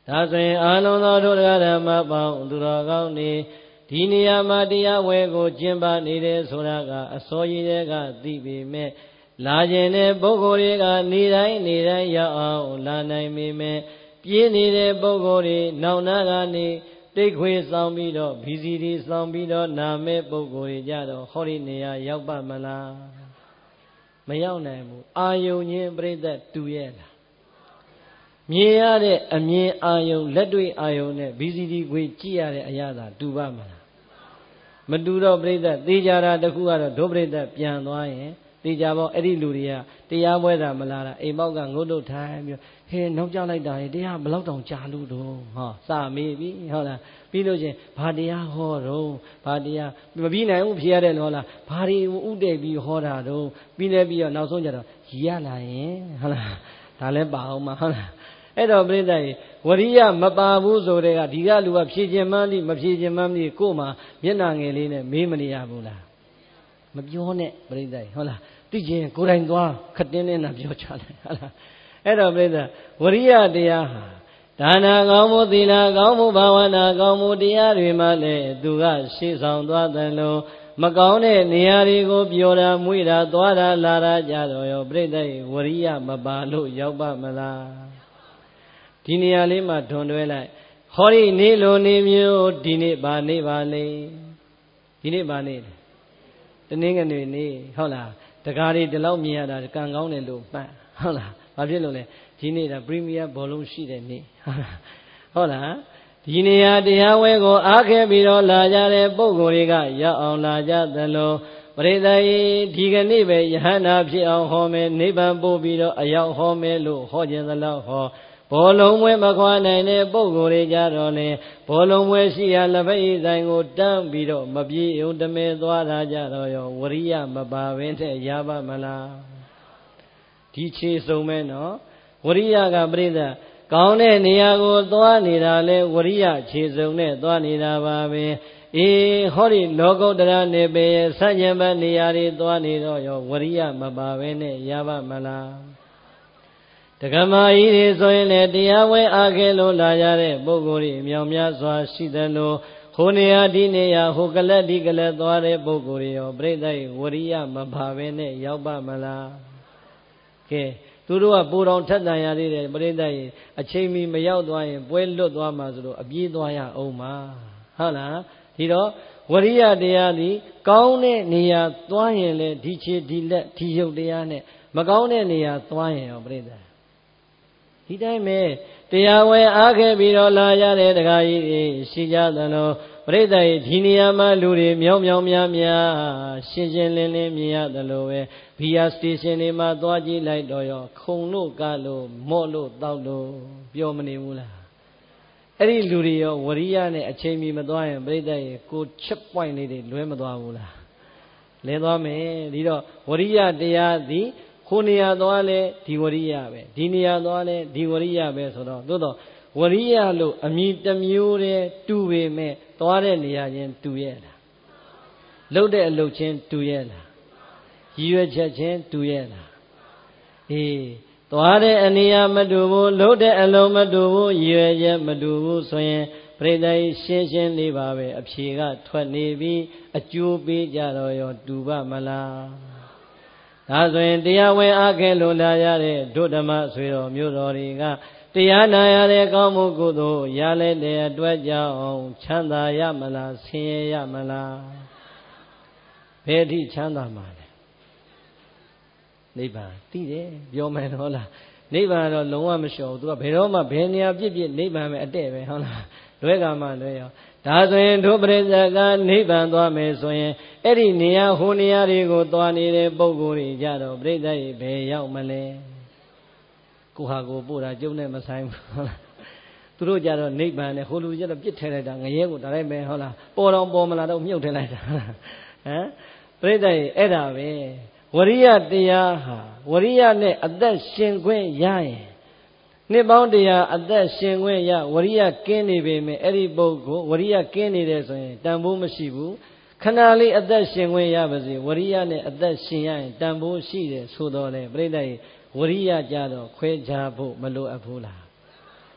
ဒါဆိုရင်အာလုံးသောဒုက္ခဓမ္မပေါင်းသူတော်ကောင်းနေဒီနေရာမှာတရားဝဲကိုကျင့်ပနေတယ်ဆိုတာကအစောကြီးတဲ့ကသိပေမဲ့လာခြင်းတဲ့ပုဂ္ဂိုလ်တွေကနေတိုင်းနေတိုင်းရောက်အောင်လာနိုင်ပေမဲ့ပြေးနေတဲ့ပုဂ္ဂိုလ်တွေနောက်နာကနေတိတ်ခွေဆောင်ပြီးတော့ဗီစီဒီဆောင်ပြီးတော့နာမဲ့ပုဂ္ဂိုလ်တွေကြတော့ဟောဒီနေရာရောက်ပါမလားမရောက်နိုင်ဘူးအာယုံချင်းပြိဿတူရဲ့လားမြင်ရတဲ့အမြင်အာယုံလက်တွေ့အာယုံနဲ့ဗီစီဒီခွေကြည့်ရတဲ့အရာသာတူပါမလားမတူတော့ပြိဿသေချာတာတခုကတော့ဒုပြိဿပြန်သွားရင်သေချာပေါ့အဲ့ဒီလူတွေကတရားပွဲတာမလားတာအိမ်ပေါက်ကငုတ်တို့ထိုင်ပြီးဟဲနောက်ကြလိုက်တာတရားဘလောက်တောင်ကြာလို့တော့ဟောစမေးပြီဟုတ်လားပြီးလို့ချင်းဘာတရားဟောတော့ဘာတရားမပြီးနိုင်ဘူးဖြေရတယ်လို့ဟုတ်လားဘာတွေဥတည်ပြီးဟောတာတော့ပြီးလဲပြီးတော့နောက်ဆုံးကြတော့ရည်ရလာရင်ဟုတ်လားဒါလည်းပါအောင်မဟုတ်လားအဲ့တော့ပြိဿကြီးဝရိယမပါဘူးဆိုတဲ့ကဒီကလူကဖြည့်ခြင်းမှန်းပြီးမဖြည့်ခြင်းမှန်းပြီးကို့မှာမျက်နှာငယ်လေးနဲ့မေးမနေရဘူးလားမပြောနဲ့ပြိဿကြီးဟုတ်လားသိချင်းကိုယ်တိုင်သွားခတင်းနေတာပြောချလိုက်ဟုတ်လားအဲ့တော့ပြိဿဝရိယတရားဟာဒါနာကောင်းမှုသီလကောင်းမှုဘာဝနာကောင်းမှုတရားတွေမှလည်းသူကရှေ့ဆောင်သွားတယ်လို့မကောင်းတဲ့နေရာတွေကိုပြောတာမွေးတာသွားတာလာတာကြတော့ရောပြိဿကြီးဝရိယမပါလို့ရောက်ပါမလားဒီနေရာလေးမှာဒွန်တွဲလိုက်ဟောဒီနေ့လိုနေမျိုးဒီနေ့ပါနေပါလေဒီနေ့ပါနေတယ်တနင်္ဂနွေနေ့ဟုတ်လားတကားတွေဒီလောက်မြင်ရတာကံကောင်းတယ်လို့မှတ်ဟုတ်လားဘာဖြစ်လို့လဲဒီနေ့ဒါပရီးမီးယားဘောလုံးရှိတဲ့နေ့ဟုတ်လားဒီနေရာတရားဝဲကိုအားခဲပြီးတော့လာကြတဲ့ပုဂ္ဂိုလ်တွေကရောက်အောင်လာကြသလိုပရိသတ်ဒီကနေ့ပဲယဟန္တာဖြစ်အောင်ဟောမယ်နိဗ္ဗာန်ပို့ပြီးတော့အရောက်ဟောမယ်လို့ဟောခြင်းသလောက်ဟောဘောလုံးဝဲမခွာနိုင်တဲ့ပုဂ္ဂိုလ်တွေကြတော့လေဘောလုံးဝဲရှိရလက်ဖက်ရည်ဆိုင်ကိုတန်းပြီးတော့မပြေုံတမဲသွားတာကြတော့ရောဝရိယမပါဘဲနဲ့ရပါမလားဒီခြေစုံမဲနော်ဝရိယကပြိဿကောင်းတဲ့နေရာကိုသွားနေတာလဲဝရိယခြေစုံနဲ့သွားနေတာပါပဲအေးဟောဒီလောကုတ္တရာနေပေဆန့်ကျင်ဘက်နေရာတွေသွားနေတော့ရောဝရိယမပါဘဲနဲ့ရပါမလားတက္ကမကြီးတွေဆိုရင်လည်းတရားဝဲအားခဲလို့လာကြတဲ့ပုဂ္ဂိုလ်တွေမြောင်များစွာရှိတယ်လို့ဟိုနေရာဒီနေရာဟိုကလတ်ဒီကလတ်သွားတဲ့ပုဂ္ဂိုလ်တွေရောပြိဿရဲ့ဝရိယမပါဘဲနဲ့ရောက်ပါမလားကဲသူတို့ကပူတော်ထက်တန်ရသေးတယ်ပြိဿရဲ့အချိန်မီမရောက်သွားရင်ပွဲလွတ်သွားမှာဆိုလို့အပြေးသွားရအောင်ပါဟုတ်လားဒီတော့ဝရိယတရားသည်ကောင်းတဲ့နေရာသွားရင်လေဒီခြေဒီလက်ဒီရုပ်တရားနဲ့မကောင်းတဲ့နေရာသွားရင်ရောပြိဿဒီတိုင်းပဲတရားဝဲအားခဲ့ပြီးတော့လာရတဲ့တရားကြီးတွေရှိကြသလိုပြိဿရဲ့ဒီနေရာမှာလူတွေမြောင်မြောင်များများရှင်းရှင်းလင်းလင်းမြင်ရသလိုပဲဘီယာစတေးရှင်းတွေမှာသွားကြည့်လိုက်တော့ရောခုံလို့ကလို့မော့လို့တောက်လို့ပြောမနေဘူးလားအဲ့ဒီလူတွေရောဝရိယနဲ့အချိန်မီမသွားရင်ပြိဿရဲ့ကိုချက်ပွိုင်လေးတွေလွဲမသွားဘူးလားလဲသွားမယ်ဒီတော့ဝရိယတရားသည်ခိုးနေရသွားလဲဒီဝရိယပဲဒီနေရာသွားလဲဒီဝရိယပဲဆိုတော့သို့တော့ဝရိယလို့အမည်တစ်မျိုးတည်းတူပေမဲ့သွားတဲ့နေရာချင်းတူရဲ့လားလှုပ်တဲ့အလုပ်ချင်းတူရဲ့လားရည်ရွယ်ချက်ချင်းတူရဲ့လားအေးသွားတဲ့အနေအမတူဘူးလှုပ်တဲ့အလုပ်မတူဘူးရည်ရွယ်ချက်မတူဘူးဆိုရင်ပြိဿကြီးရှင်းရှင်းလေးပါပဲအဖြေကထွက်နေပြီးအကျိုးပေးကြတော့ရောတူပါမလားဒါဆိုရင်တရားဝင်အားခဲလို့လာရတဲ့ဒုဓမ္မဆွေတော်မျိုးတော်တွေကတရားနာရတဲ့ကောင်းမှုကုသိုလ်ရလဲတဲ့အတွက်ကြောင့်ချမ်းသာရမလားဆင်းရဲရမလားဘယ်ထိချမ်းသာမှာလဲနိဗ္ဗာန်သိတယ်ပြောမယ်ဟုတ်လားနိဗ္ဗာန်တော့လုံးဝမလျှော်ဘူး तू ကဘယ်တော့မှဘယ်နေရာပြစ်ပြစ်နိဗ္ဗာန်ပဲအတဲ့ပဲဟုတ်လားလွဲကမှလွဲရောဒါဆိုရင်ဒုပရိသကနိဗ္ဗာန်သွားမယ်ဆိုရင်အဲ့ဒီနေရာဟိုနေရာတွေကိုသွားနေတဲ့ပုဂ္ဂိုလ်တွေကြတော့ပရိသတ်ရေဘယ်ရောက်မလဲကိုဟာကိုပို့တာကျုံနဲ့မဆိုင်ဘူးဟုတ်လားသူတို့ကြတော့နိဗ္ဗာန်နဲ့ဟိုလူကြတော့ပြစ်ထဲလိုက်တာငရဲကိုဒါလိုက်ပဲဟုတ်လားပေါ်တော့ပေါ်မလာတော့မြုပ်ထဲလိုက်တာဟမ်ပရိသတ်ရေအဲ့ဒါပဲဝရိယတရားဟာဝရိယနဲ့အသက်ရှင်ခွင့်ရရင်နှစ်ပေါင်းတရားအသက်ရှင်ခွင့်ရဝရိယကင်းနေပေမဲ့အဲ့ဒီပုဂ္ဂိုလ်ဝရိယကင်းနေတယ်ဆိုရင်တန်ဖိုးမရှိဘူးခဏလေးအသက်ရှင်ခွင့်ရပါစေဝရိယနဲ့အသက်ရှင်ရရင်တန်ဖိုးရှိတယ်ဆိုတော့လေပြိဿရေဝရိယကြတော့ခွဲခြားဖို့မလိုအပ်ဘူးလား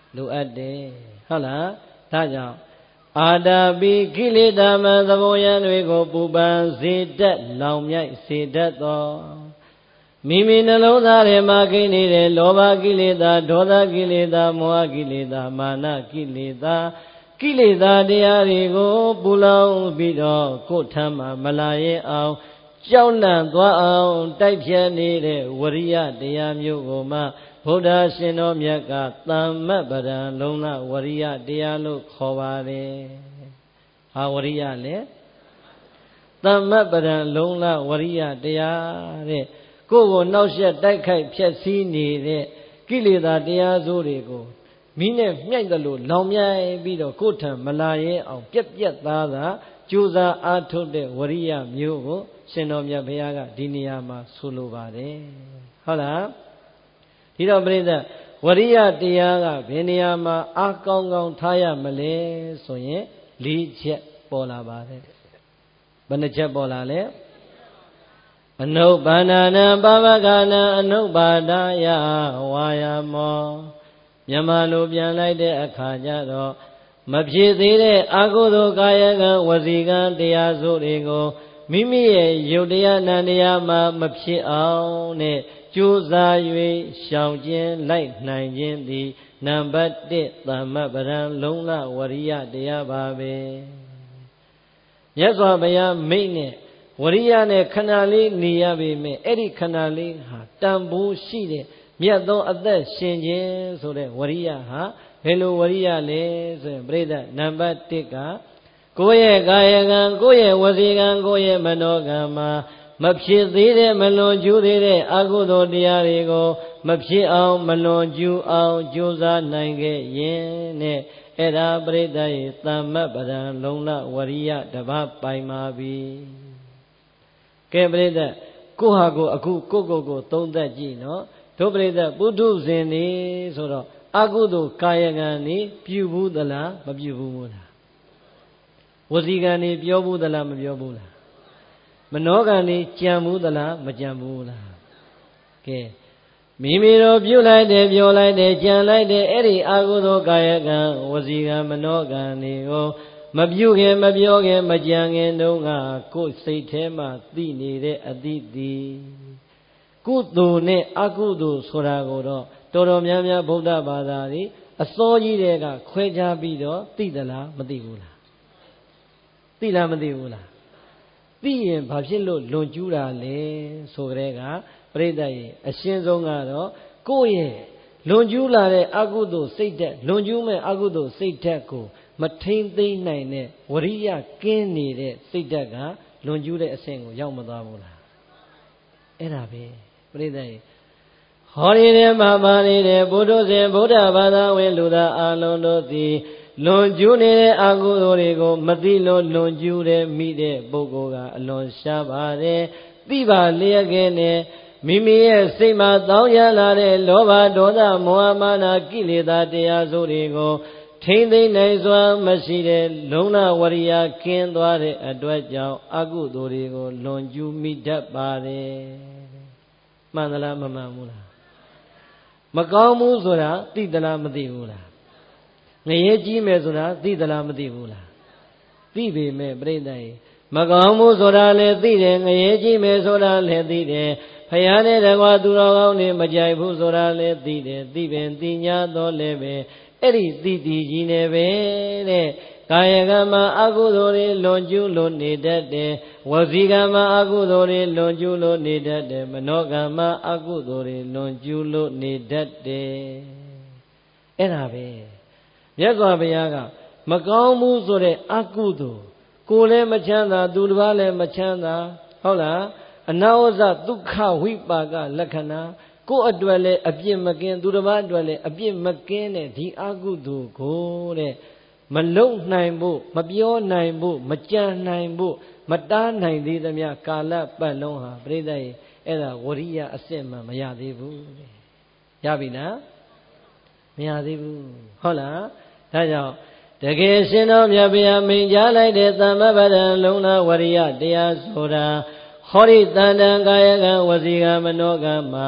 လိုအပ်တယ်ဟုတ်လားဒါကြောင့်အာတာပိကိလေသာမသဘောယံတွေကိုပူပန်စေတတ်လောင်မြိုက်စေတတ်သောမိမိနှလုံးသားထဲမှာကိနေတဲ့လောဘကိလေသာဒေါသကိလေသာမောဟကိလေသာမာနကိလေသာကိလေသာတရားတွေကိုပူလောင်ပြီးတော့ကိုယ်ထမ်းမှာမလာရင်အောင်ကြောက်လန့်သွားအောင်တိုက်ဖြတ်နေတဲ့ဝရိယတရားမျိုးကိုမှဘုရားရှင်တော်မြတ်ကသမ္မပဒံလုံးလဝရိယတရားလို့ခေါ်ပါတယ်။ဟာဝရိယလေသမ္မပဒံလုံးလဝရိယတရားတဲ့ကိုယ်ကိုနှောက်ယှက်တိုက်ခိုက်ဖျက်ဆီးနေတဲ့ကိလေသာတရားစိုးတွေကိုမိနဲ့မြိုက်တယ်လို့လောင်မြိုက်ပြီးတော့ကိုယ်ထံမလာရဲအောင်ပြက်ပြက်သားသားကြိုးစားအားထုတ်တဲ့ဝရိယမျိုးကိုရှင်တော်မြတ်ဘုရားကဒီနေရာမှာဆိုလိုပါတယ်ဟုတ်လားဒီတော့ပြိဿဝရိယတရားကဘယ်နေရာမှာအားကောင်းကောင်းထားရမလဲဆိုရင်၄ချက်ပေါ်လာပါတယ်ဘယ်နှချက်ပေါ်လာလဲအနုဘာနာနံပါဝကနာအနုပါဒယဝါယမောမြန်မာလိုပြန်လိုက်တဲ့အခါကျတော့မဖြစ်သေးတဲ့အကုသိုလ်ကာယကံဝစီကံတရားစုတွေကိုမိမိရဲ့ယုတ်တရားနံတရားမှာမဖြစ်အောင်နဲ့ကြိုးစား၍ရှောင်ကျဉ်လိုက်နိုင်ခြင်းသည်နံပါတ်၁သမ္မပဒံလုံးလဝရိယတရားပါပဲမြတ်စွာဘုရားမိန့်နဲ့ဝရိယနဲ့ခဏလေးနေရပေမဲ့အဲ့ဒီခဏလေးဟာတန်ဖိုးရှိတဲ့မြတ်သောအသက်ရှင်ခြင်းဆိုတဲ့ဝရိယဟာဘယ်လိုဝရိယလဲဆိုရင်ပြိဿနံပါတ်၁ကကိုယ့်ရဲ့ကာယကံကိုယ့်ရဲ့ဝစီကံကိုယ့်ရဲ့မနောကံမှာမဖြစ်သေးတဲ့မလွန်ကျူးသေးတဲ့အကုသိုလ်တရားတွေကိုမဖြစ်အောင်မလွန်ကျူးအောင်ကြိုးစားနိုင်ခဲ့ရင်နဲ့အဲ့ဒါပြိဿရဲ့သမ္မပဒံလုံးလဝရိယတပတ်ပိုင်ပါပြီကဲပြိဿကိုဟာကိုအခုကိုကိုကိုသုံးသက်ကြည့်နော်တို့ပြိဿပုထုဇဉ်နေဆိုတော့အကုသိုလ်ကာယကံနေပြုဘူးသလားမပြုဘူးလားဝစီကံနေပြောဘူးသလားမပြောဘူးလားမနောကံနေကြံဘူးသလားမကြံဘူးလားကဲမိမိတို့ပြုလိုက်တယ်ပြောလိုက်တယ်ကြံလိုက်တယ်အဲ့ဒီအကုသိုလ်ကာယကံဝစီကံမနောကံတွေကိုမပြုခင်မပြောခင်မကြံခင်တုန်းကကိုယ်စိတ်ထဲမှာသိနေတဲ့အသည့်ဒီကုသိုလ်နဲ့အကုသိုလ်ဆိုတာကိုတော့တော်တော်များများဗုဒ္ဓဘာသာတွေအစောကြီးတဲ့ကခွဲခြားပြီးတော့သိသလားမသိဘူးလားသိလားမသိဘူးလားသိရင်ဘာဖြစ်လို့လွန်ကျူးတာလဲဆိုကြတဲ့ကပြိဿရဲ့အရှင်းဆုံးကတော့ကိုယ့်ရဲ့လွန်ကျူးလာတဲ့အကုသိုလ်စိတ်ဓာတ်လွန်ကျူးမဲ့အကုသိုလ်စိတ်ဓာတ်ကိုမထိမ့်သိမ့်နိုင်တဲ့ဝရိယကင်းနေတဲ့စိတ်ဓာတ်ကလွန်ကျူးတဲ့အဆင့်ကိုရောက်မသွားဘူးလားအဲ့ဒါပဲပြိဿရဲ့ဟောဒီထဲမှာပါနေတဲ့ဘုဒ္ဓဇင်ဗုဒ္ဓဘာသာဝင်လူသားအလုံးတို့သည်လွန်ကျူးနေတဲ့အကုသိုလ်တွေကိုမသိလို့လွန်ကျူးတဲ့မိတဲ့ပုဂ္ဂိုလ်ကအလွန်ရှားပါတယ်သိပါလျက်ကဲနဲ့မိမိရဲ့စိတ်မှာတောင်းရလာတဲ့လောဘဒေါသမောဟမာနကိလေသာတရားစုတွေကိုထိမ့်သိမ့်နိုင်စွာမရှိတဲ့လုံးလဝရိယကင်းသွားတဲ့အတွက်ကြောင့်အကုသိုလ်တွေကိုလွန်ကျူးမိတတ်ပါတယ်မှန်သလားမမှန်ဘူးလားမကောင်းဘူးဆိုတာသိသလားမသိဘူးလားငရဲကြီးမယ်ဆိုတာသိသလားမသိဘူးလားသိပေမဲ့ပြိဿရေမကောင်းဘူးဆိုတာလည်းသိတယ်ငရဲကြီးမယ်ဆိုတာလည်းသိတယ်ဖယားနဲ့တကွာသူတော်ကောင်းတွေမကြိုက်ဘူးဆိုတာလည်းသိတယ်သိပင်သိညာတော့လည်းပဲအဲ့ဒီသိတည်ကြီးနေပဲတဲ့ကာယကံမှာအကုသိုလ်တွေလွန်ကျူးလို့နေတတ်တယ်ဝစီကံမှာအကုသိုလ်တွေလွန်ကျူးလို့နေတတ်တယ်မနောကံမှာအကုသိုလ်တွေလွန်ကျူးလို့နေတတ်တယ်အဲ့ဒါပဲမြတ်စွာဘုရားကမကောင်းဘူးဆိုတဲ့အကုသိုလ်ကိုယ်လည်းမချမ်းသာသူတစ်ပါးလည်းမချမ်းသာဟုတ်လားအနာဝဇဒုက္ခဝိပါကလက္ခဏာကိုယ်အတွက်လည်းအပြစ်မကင်းသူတစ်ပါးအတွက်လည်းအပြစ်မကင်းတဲ့ဒီအကုသိုလ်ကိုတဲ့မလုံနိုင်ဖို့မပြောနိုင်ဖို့မကြံနိုင်ဖို့မတားနိုင်သေးသမျှကာလပတ်လုံးဟာပြိဿရဲ့အဲ့ဒါဝရိယအစစ်မှမရသေးဘူးရပြီလားမရသေးဘူးဟုတ်လားဒါကြောင့်တကယ်ရှင်တော်မြတ်ဗျာမိန်ကြားလိုက်တဲ့သမ္မပဒံလုံးလဝရိယတရားဆိုတာဟောဒီတန်တံကာယကံဝစီကံမနောကံမှာမ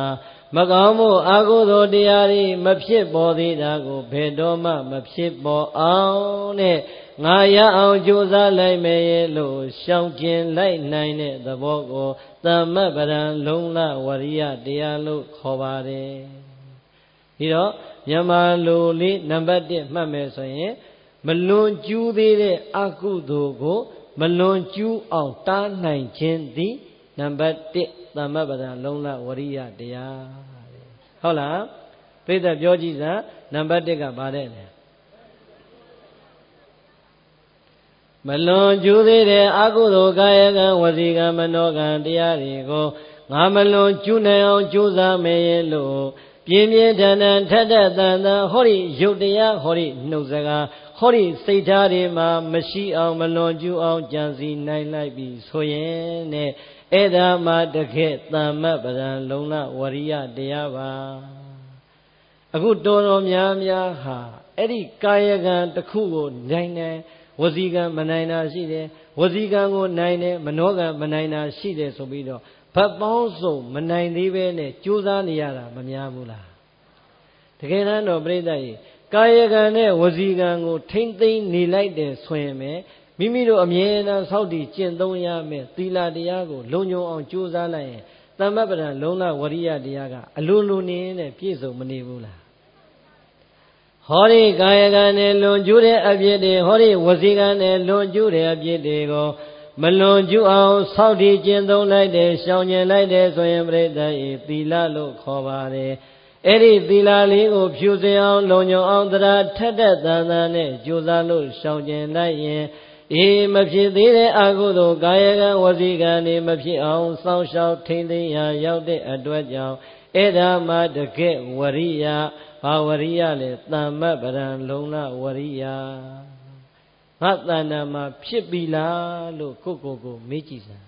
မကောင်းမှုအကုသိုလ်တရားတွေမဖြစ်ပေါ်သေးတာကိုဘယ်တော့မှမဖြစ်ပေါ်အောင်တဲ့ငါရအောင်ကြိုးစားလိုက်မယ်ရဲ့လို့ရှောင်ကျင်လိုက်နိုင်တဲ့သဘောကိုသမ္မပဒံလုံးလဝရိယတရားလို့ခေါ်ပါတယ်ဒီတော့မြန်မာလိုလေးနံပါတ်တစ်မှတ်မယ်ဆိုရင်မလွန်ကျူးသေးတဲ့အကုသိုလ်ကိုမလွန်ကျူးအောင်တားနိုင်ခြင်းသည်နံပါတ်တစ်သမ္မပဒံလုံးလဝရိယတရားဟုတ်လားပြိဿပြောကြည့်စမ်းနံပါတ်တစ်ကဘာတဲ့လဲမလွန်ကျူးသေးတဲ့အကုသိုလ်ကာယကံဝစီကံမနောကံတရားတွေကိုငါမလွန်ကျူးနိုင်အောင်ကြိုးစားမယ်ရဲ့လို့ပြင်းပြင်းထန်ထန်ထက်ထက်တန်တန်ဟောဒီရုပ်တရားဟောဒီနှုတ်စကားဟောဒီစိတ်ဓာတ်တွေမှာမရှိအောင်မလွန်ကျူးအောင်ကြံစည်နိုင်လိုက်ပြီဆိုရင်နဲ့အဲ့ဒါမှတကယ်သမ္မပဒံလုံးလဝရိယတရားပါအခုတော်တော်များများဟာအဲ့ဒီကာယကံတစ်ခုကိုနိုင်တယ်ဝစီကံမနိုင်တာရှိတယ်ဝစီကံကိုနိုင်တယ်မနောကံမနိုင်တာရှိတယ်ဆိုပြီးတော့ဘတ်ပေါင်းစုံမနိုင်သေးပဲနဲ့ကြိုးစားနေရတာမများဘူးလားတကယ်တမ်းတော့ပြိဿကြီးကာယကံနဲ့ဝစီကံကိုထိမ့်သိမ့်နေလိုက်တယ်ဆိုရင်ပဲမိမိတို့အမြဲတမ်းစောင့်တည်ကျင့်သုံးရမယ်သီလတရားကိုလုံခြုံအောင်ကြိုးစားလိုက်ရင်သမ္မပဒံလုံးလဝရိယတရားကအလိုလိုနေနဲ့ပြည့်စုံမနေဘူးလားဟောဒီကာယကံနဲ့လွန်ကျူးတဲ့အပြစ်တွေဟောဒီဝစီကံနဲ့လွန်ကျူးတဲ့အပြစ်တွေကိုမလွန်ကျူးအောင်စောင့်တည်ကျင့်သုံးလိုက်တယ်ရှောင်ကျင်လိုက်တယ်ဆိုရင်ပြိဿဤသီလလို့ခေါ်ပါတယ်အဲ့ဒီသီလလေးကိုဖြူစင်အောင်လုံခြုံအောင်တရားထက်တဲ့တန်တန်နဲ့ကြိုးစားလို့ရှောင်ကျင်လိုက်ရင်အေးမဖြစ်သေးတဲ့အကုသိုလ်ကာယကံဝစီကံတွေမဖြစ်အောင်စောင့်ရှောက်ထိမ့်သိမ်းရာရောက်တဲ့အတွက်ကြောင့်အဲ့ဒါမှတကယ်ဝရိယဘာဝရိယလဲသမ္မပဒံလုံးလဝရိယငါတဏ္ဍာမှာဖြစ်ပြီလားလို့ကိုကိုကိုမေးကြည့်စမ်း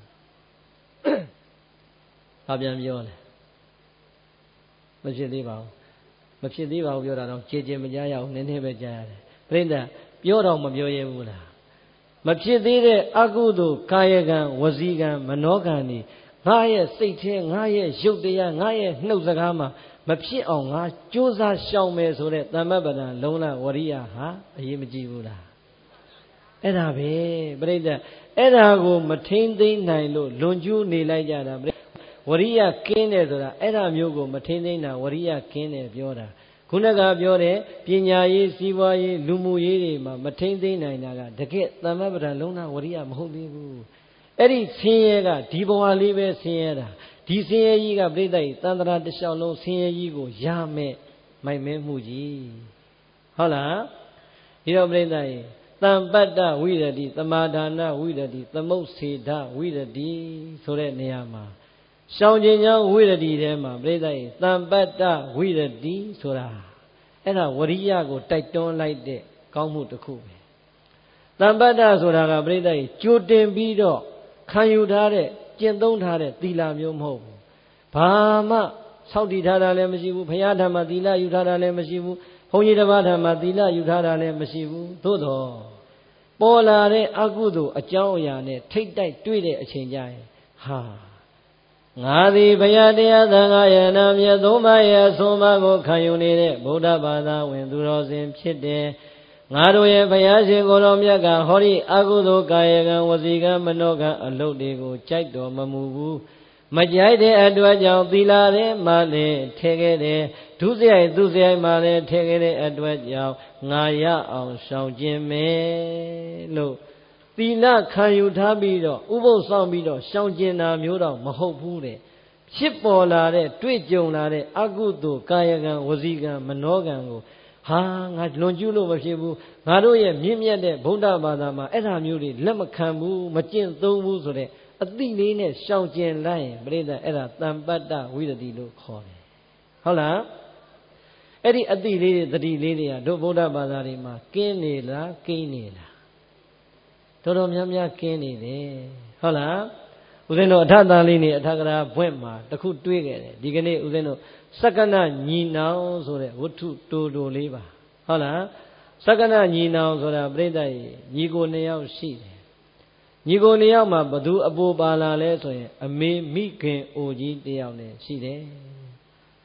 ဘာပြန်ပြောလဲမဖြစ်သေးပါဘူးမဖြစ်သေးပါဘူးပြောတာတော့ကြည်ကြည်မကြားရအောင်နည်းနည်းပဲကြားရတယ်ပြိဿပြောတော့မပြောရဘူးလားမဖြစ်သေးတဲ့အကုသိုလ်ကာယကံဝစီကံမနောကံတွေငါရဲ့စိတ်ထဲငါရဲ့ရုပ်တရားငါရဲ့နှုတ်စကားမှာမဖြစ်အောင်ငါကြိုးစားရှောင်မယ်ဆိုတဲ့သမ္မပဒံလုံးလဝရိယဟာအရေးမကြီးဘူးလားအဲ့ဒါပဲပြိဿအဲ့ဒါကိုမထိမ့်သိမ့်နိုင်လို့လွန်ကျူးနေလိုက်ကြတာဝရိယကင်းတယ်ဆိုတာအဲ့ဒါမျိုးကိုမထိမ့်သိမ့်တာဝရိယကင်းတယ်ပြောတာခုနကပြောတဲ့ပညာရေးစီးပွားရေးလူမှုရေးတွေမှာမထိမ့်သိမ့်နိုင်တာကတကယ်သမ္မပဒံလုံးလဝရိယမဟုတ်သေးဘူးအဲ့ဒီဆင်းရဲကဒီဘဝလေးပဲဆင်းရဲတာဒီဆင်းရဲကြီးကပြိဿကြီးသန္တရာတစ်လျှောက်လုံးဆင်းရဲကြီးကိုရမယ်မိုက်မဲမှုကြီးဟုတ်လားဒီတော့ပြိဿကြီးတံပတ္တဝိရတိသမာဒါနဝိရတိသမုတ်စေဒဝိရတိဆိုတဲ့နေရာမှာရှောင်ကျင်ကြောင်းဝိရတိထဲမှာပြိဿကြီးတံပတ္တဝိရတိဆိုတာအဲ့ဒါဝရိယကိုတိုက်တွန်းလိုက်တဲ့ကောင်းမှုတစ်ခုပဲတံပတ္တဆိုတာကပြိဿကြီးကြိုတင်ပြီးတော့ခံယူထားတဲ့ကျင့်သုံးထားတဲ့သီလမျိုးမဟုတ်ဘူးဘာမှစောင့်တည်ထားတာလည်းမရှိဘူးဘုရားဓမ္မသီလယူထားတာလည်းမရှိဘူးဘုန်းကြီးတစ်ပါးဓမ္မသီလယူထားတာလည်းမရှိဘူးသို့တော့ပေါ်လာတဲ့အကုသိုလ်အကြောင်းအရာနဲ့ထိတ်တိုက်တွေ့တဲ့အချိန်ကျရင်ဟာငါသည်ဘုရားတရားသံဃာယနာမြတ်သုံးပါးရဲ့အဆုံးအမကိုခံယူနေတဲ့ဗုဒ္ဓဘာသာဝင်သူတော်စင်ဖြစ်တယ်ငါတို့ရဲ့ဘုရားရှင်ကိုယ်တော်မြတ်ကဟောဒီအကုသိုလ်ကာယကံဝစီကံမနောကံအလုပ်တွေကိုကြိုက်တော်မမူဘူးမကြိုက်တဲ့အတွက်ကြောင့်သီလထဲမှာလည်းထည့်ခဲ့တယ်ဒုစရိုက်သူစရိုက်မှာလည်းထည့်ခဲ့တဲ့အတွက်ကြောင့်ငါရအောင်ရှောင်ကျင်မယ်လို့သီလခံယူထားပြီးတော့ဥပုသ်ဆောင်ပြီးတော့ရှောင်ကျင်တာမျိုးတော့မဟုတ်ဘူးတဲ့ဖြစ်ပေါ်လာတဲ့တွေ့ကြုံလာတဲ့အကုသိုလ်ကာယကံဝစီကံမနောကံကိုဟာငါလွန်ကျူးလို့မဖြစ်ဘူးငါတို့ရဲ့မြင့်မြတ်တဲ့ဗုဒ္ဓဘာသာမှာအဲ့ဒါမျိုးတွေလက်မခံဘူးမကျင့်သုံးဘူးဆိုတဲ့အတိလေးနဲ့ရှောင်ကျင်လိုက်ရင်ပြိဿအဲ့ဒါတံပတ္တဝိရတိလို့ခေါ်တယ်ဟုတ်လားအဲ့ဒီအတိလေးတွေတတိလေးတွေကတို့ဗုဒ္ဓဘာသာတွေမှာကင်းနေလားကိန်းနေလားတော်တော်များများကင်းနေတယ်ဟုတ်လားဦးဇင်းတို့အထတန်လေးနေအထကရာဘွဲ့မှာတခုတွေးခဲ့တယ်ဒီကနေ့ဦးဇင်းတို့စက္ကနညီနောင်ဆိုတဲ့ဝတ္ထုတိုတိုလေးပါဟုတ်လားစက္ကနညီနောင်ဆိုတာပြိဿကြီးညီကိုနှစ်ယောက်ရှိတယ်ညီကိုနှစ်ယောက်မှာဘသူအပူပါလာလဲဆိုရင်အမေမိခင်အိုကြီးတယောက်နဲ့ရှိတယ်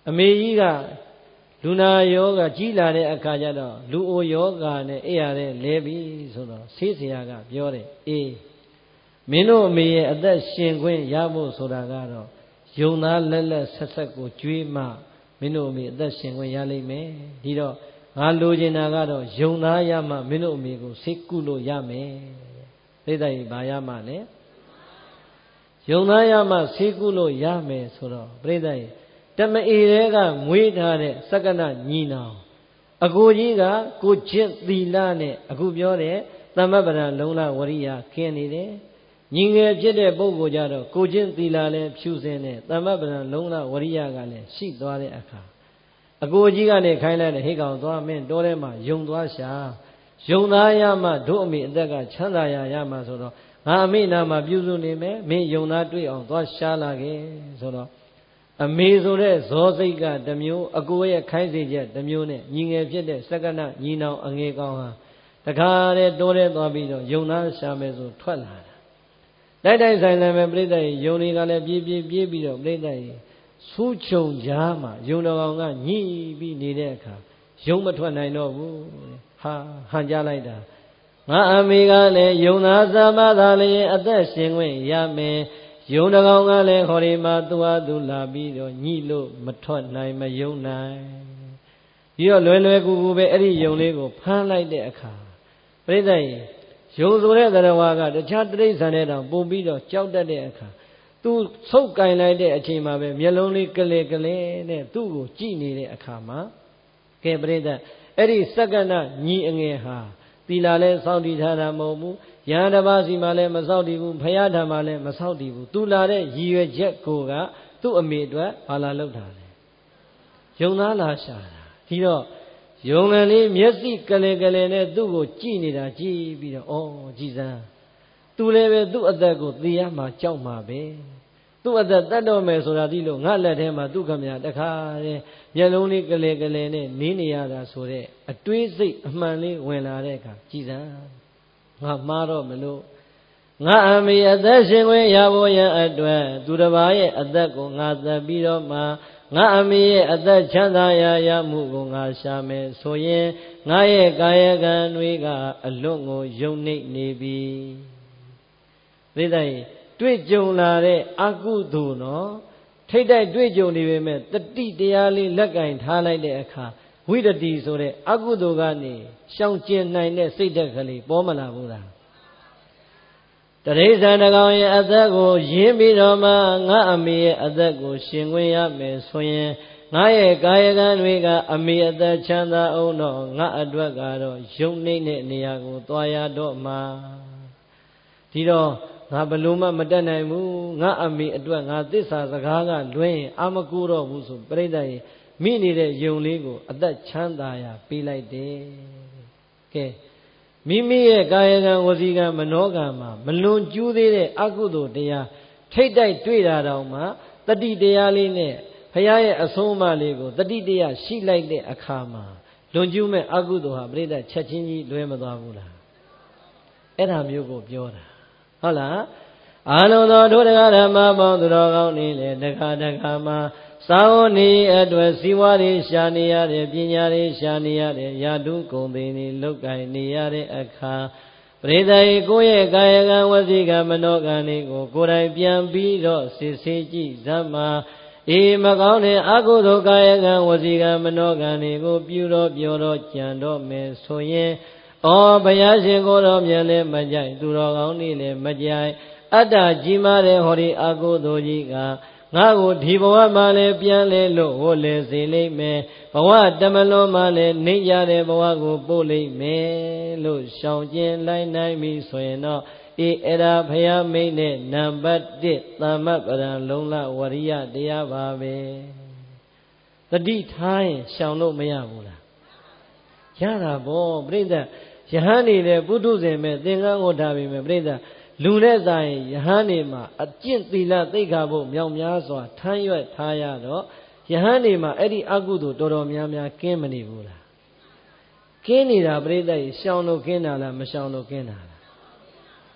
အမေကြီးကလူနာယောဂကြီးလာတဲ့အခါကျတော့လူအိုယောဂနဲ့အဲ့ရတဲ့လဲပြီဆိုတော့ဆေးဆရာကပြောတယ်အေးမင်းတို့အမေရဲ့အသက်ရှင်ခွင့်ရဖို့ဆိုတာကတော့ယုံသားလက်လက်ဆက်ဆက်ကိုကြွေးမှမင်းတို့အမေအသက်ရှင်ခွင့်ရလိမ့်မယ်ဒီတော့ငါလိုချင်တာကတော့ယုံသားရမှမင်းတို့အမေကိုစိတ်ကုလို့ရမယ်ပြိဿကြီးဘာရမှလဲယုံသားရမှစိတ်ကုလို့ရမယ်ဆိုတော့ပြိဿကြီးတမအေတွေကမွေးထားတဲ့စက္ကနညီနောင်အကိုကြီးကကိုကျင့်သီလနဲ့အခုပြောတဲ့သမ္မပဒံလုံလဝရိယခင်းနေတယ်ညီငယ်ဖြစ်တဲ့ပုဂ္ဂိုလ်ကြတော့ကိုကျင့်သီလလည်းဖြူစင်တဲ့သမ္မပဒံလုံလဝရိယကလည်းရှိသွားတဲ့အခါအကိုကြီးကနေခိုင်းလိုက်တဲ့ဟိတ်ကောင်သွားမင်းတောထဲမှာယုံသွားရှာယုံသားရမှတို့အမိအသက်ကချမ်းသာရရမှဆိုတော့ငါအမိနာမှာပြုစုနေမယ်မင်းယုံသားတွေ့အောင်သွားရှာလာခဲ့ဆိုတော့အမေဆိုတဲ့ဇောစိတ်ကတစ်မျိုးအကိုရဲ့ခိုင်းစေချက်တစ်မျိုးနဲ့ညီငယ်ဖြစ်တဲ့စက္ကနညီနောင်အငယ်ကောင်ဟာတခါတည်းတိုးရဲသွားပြီးတော့ယုံသားရှာမယ်ဆိုထွက်လာတာတိုက်တိုက်ဆိုင်ဆိုင်ပဲပြိဿကြီးယုံတွေကလည်းပြေးပြေးပြေးပြီးတော့ပြိဿကြီးဆူးချုံကြားမှာယုံတော်ကောင်ကညှိပြီးနေတဲ့အခါယုံမထွက်နိုင်တော့ဘူးဟာဟန်ကြလိုက်တာငါအမေကလည်းယုံသားသမ္မာသာလည်းအသက်ရှင်ခွင့်ရမယ်ယုံတော်ကောင်ကလည်းခေါ်ဒီမှာသူဟာသူလာပြီးတော့ညှိလို့မထွက်နိုင်မယုံနိုင်ပြီးတော့လွယ်လွယ်ကူကူပဲအဲ့ဒီယုံလေးကိုဖမ်းလိုက်တဲ့အခါပြိဿကြီးယုံဆိုတဲ့တရားဝါကတခြားတိရစ္ဆာန်တွေတောင်ပုံပြီးတော့ကြောက်တတ်တဲ့အခါသူဆုပ်ကင်လိုက်တဲ့အချိန်မှာပဲမျက်လုံးလေးကလေးကလေးနဲ့သူ့ကိုကြည့်နေတဲ့အခါမှာကဲပြိဿအဲ့ဒီစက္ကနညီအငယ်ဟာသီလလည်းစောင့်တည်ထားတာမဟုတ်ဘူးယဟန်တစ်ပါးစီမှလည်းမစောင့်တည်ဘူးဘုရားဓမ္မလည်းမစောင့်တည်ဘူးသူလာတဲ့ရည်ရွယ်ချက်ကိုကသူ့အမေအတွက်ဘာလာလုပ်တာလဲယုံသားလာရှာတာဒီတော့ယုံငယ်လေးမျက်စိကလေးကလေးနဲ့သူ့ကိုကြည့်နေတာကြည့်ပြီးတော့ဩကြည်စမ်းသူလည်းပဲသူ့အသက်ကိုသိရမှာကြောက်မှာပဲသူ့အသက်တတ်တော့မယ်ဆိုတာဒီလိုငါလက်ထဲမှာသူ့ခမရတခါတဲ့မျက်လုံးလေးကလေးကလေးနဲ့နေနေရတာဆိုတဲ့အတွေးစိတ်အမှန်လေးဝင်လာတဲ့အခါကြည်စမ်းငါမှားတော့မလို့ငါအမေအသက်ရှင်ခွင့်ရဖို့ရန်အတွက်သူတစ်ပါးရဲ့အသက်ကိုငါသက်ပြီးတော့မှငါအမေရဲ့အသက်ချမ်းသာရရမှုကိုငါရှာမယ်ဆိုရင်ငါရဲ့ကာယကံတွေကအလွတ်ကိုယုံနှိမ့်နေပြီသိတဲ့တွေ့ကြုံလာတဲ့အကုသိုလ်နော်ထိတ်တိုက်တွေ့ကြုံနေပေမဲ့တတိတရားလေးလက်ကင်ထားလိုက်တဲ့အခါဝိတတိဆိုတဲ့အကုသိုလ်ကနေရှောင်ကျဉ်နိုင်တဲ့စိတ်ဓာတ်ကလေးပေါ်မလာဘူးလားတရိစ္ဆာန်တကောင်ရဲ့အသက်ကိုရင်းပြီးတော့မှငါအမေရဲ့အသက်ကိုရှင်ခွင့်ရမယ်ဆိုရင်ငါရဲ့ကာယကံတွေကအမေအသက်ချမ်းသာအောင်တော့ငါအတွက်ကတော့ယုံနှိမ့်တဲ့နေရာကိုသွားရတော့မှာဒီတော့ငါဘလို့မှမတတ်နိုင်ဘူးငါအမေအတွက်ငါသစ္စာစကားကလွှဲရင်အာမကူတော့ဘူးဆိုပြိဿရဲ့မိနေတဲ့ယုံလေးကိုအသက်ချမ်းသာရပေးလိုက်တယ်ကဲမိမိရဲ့ကာယကံဝစီကံမနောကံမှာမလွန်ကျူးသေးတဲ့အကုသိုလ်တရားထိတ်တိုက်တွေ့တာတောင်မှတတိတရားလေးနဲ့ဘုရားရဲ့အဆုံးအမလေးကိုတတိတရားရှိလိုက်တဲ့အခါမှာလွန်ကျူးမဲ့အကုသိုလ်ဟာပြိဿချက်ချင်းကြီးလွဲမသွားဘူးလားအဲ့ဒါမျိုးကိုပြောတာဟုတ်လားအာလုံးသောဒုဒကဓမ္မပေါင်းသူတော်ကောင်းနေလေတခါတခါမှာသာဝနေအတွက်စီဝါတွေရှာနေရတယ်ပညာတွေရှာနေရတယ်ယာတုဂုံသိနေလောက်ကင်နေရတဲ့အခါပရိသတ်ကိုယ့်ရဲ့ကာယကံဝစီကံမနောကံတွေကိုကိုယ်တိုင်ပြန်ပြီးတော့စစ်ဆေးကြည့်စမ်းမှာအေးမကောင်းတဲ့အကုသိုလ်ကာယကံဝစီကံမနောကံတွေကိုပြုတော့ပြောတော့ကြံတော့မယ်ဆိုရင်ဩဘုရားရှင်ကိုယ်တော်မြတ်လည်းမကြိုက်သူတော်ကောင်းတွေလည်းမကြိုက်အတ္တကြီးမားတဲ့ဟောဒီအကုသိုလ်ကြီးကငါ့ကိုဒီဘဝမှာလည်းပြန်လဲလို့ဟိုလဲစေလိမ့်မယ်ဘဝတမလွန်မှာလည်းနေကြတဲ့ဘဝကိုပို့လိမ့်မယ်လို့ရှောင်ကျဉ်လိုက်နိုင်ပြီဆိုရင်တော့အေးအဲ့ဒါဘုရားမိတ်နဲ့နံပါတ်တစ်သမ္မပဒံလုံလဝရိယတရားပါပဲတတိထားရင်ရှောင်လို့မရဘူးလားရတာဗောပြိဿယဟန်နေတဲ့ပုထုဇဉ်မဲ့သင်္ကန်းကိုထားပြီမဲ့ပြိဿလူနဲ့ဆိုင်ယဟန်နေမှာအကျင့်သီလသိက္ခာဖို့မြောက်များစွာထမ်းရွက်ထားရတော့ယဟန်နေမှာအဲ့ဒီအကုသိုလ်တော်တော်များများကင်းမနေဘူးလားကင်းနေတာပြိဿကြီးရှောင်လို့ကင်းတာလားမရှောင်လို့ကင်းတာလား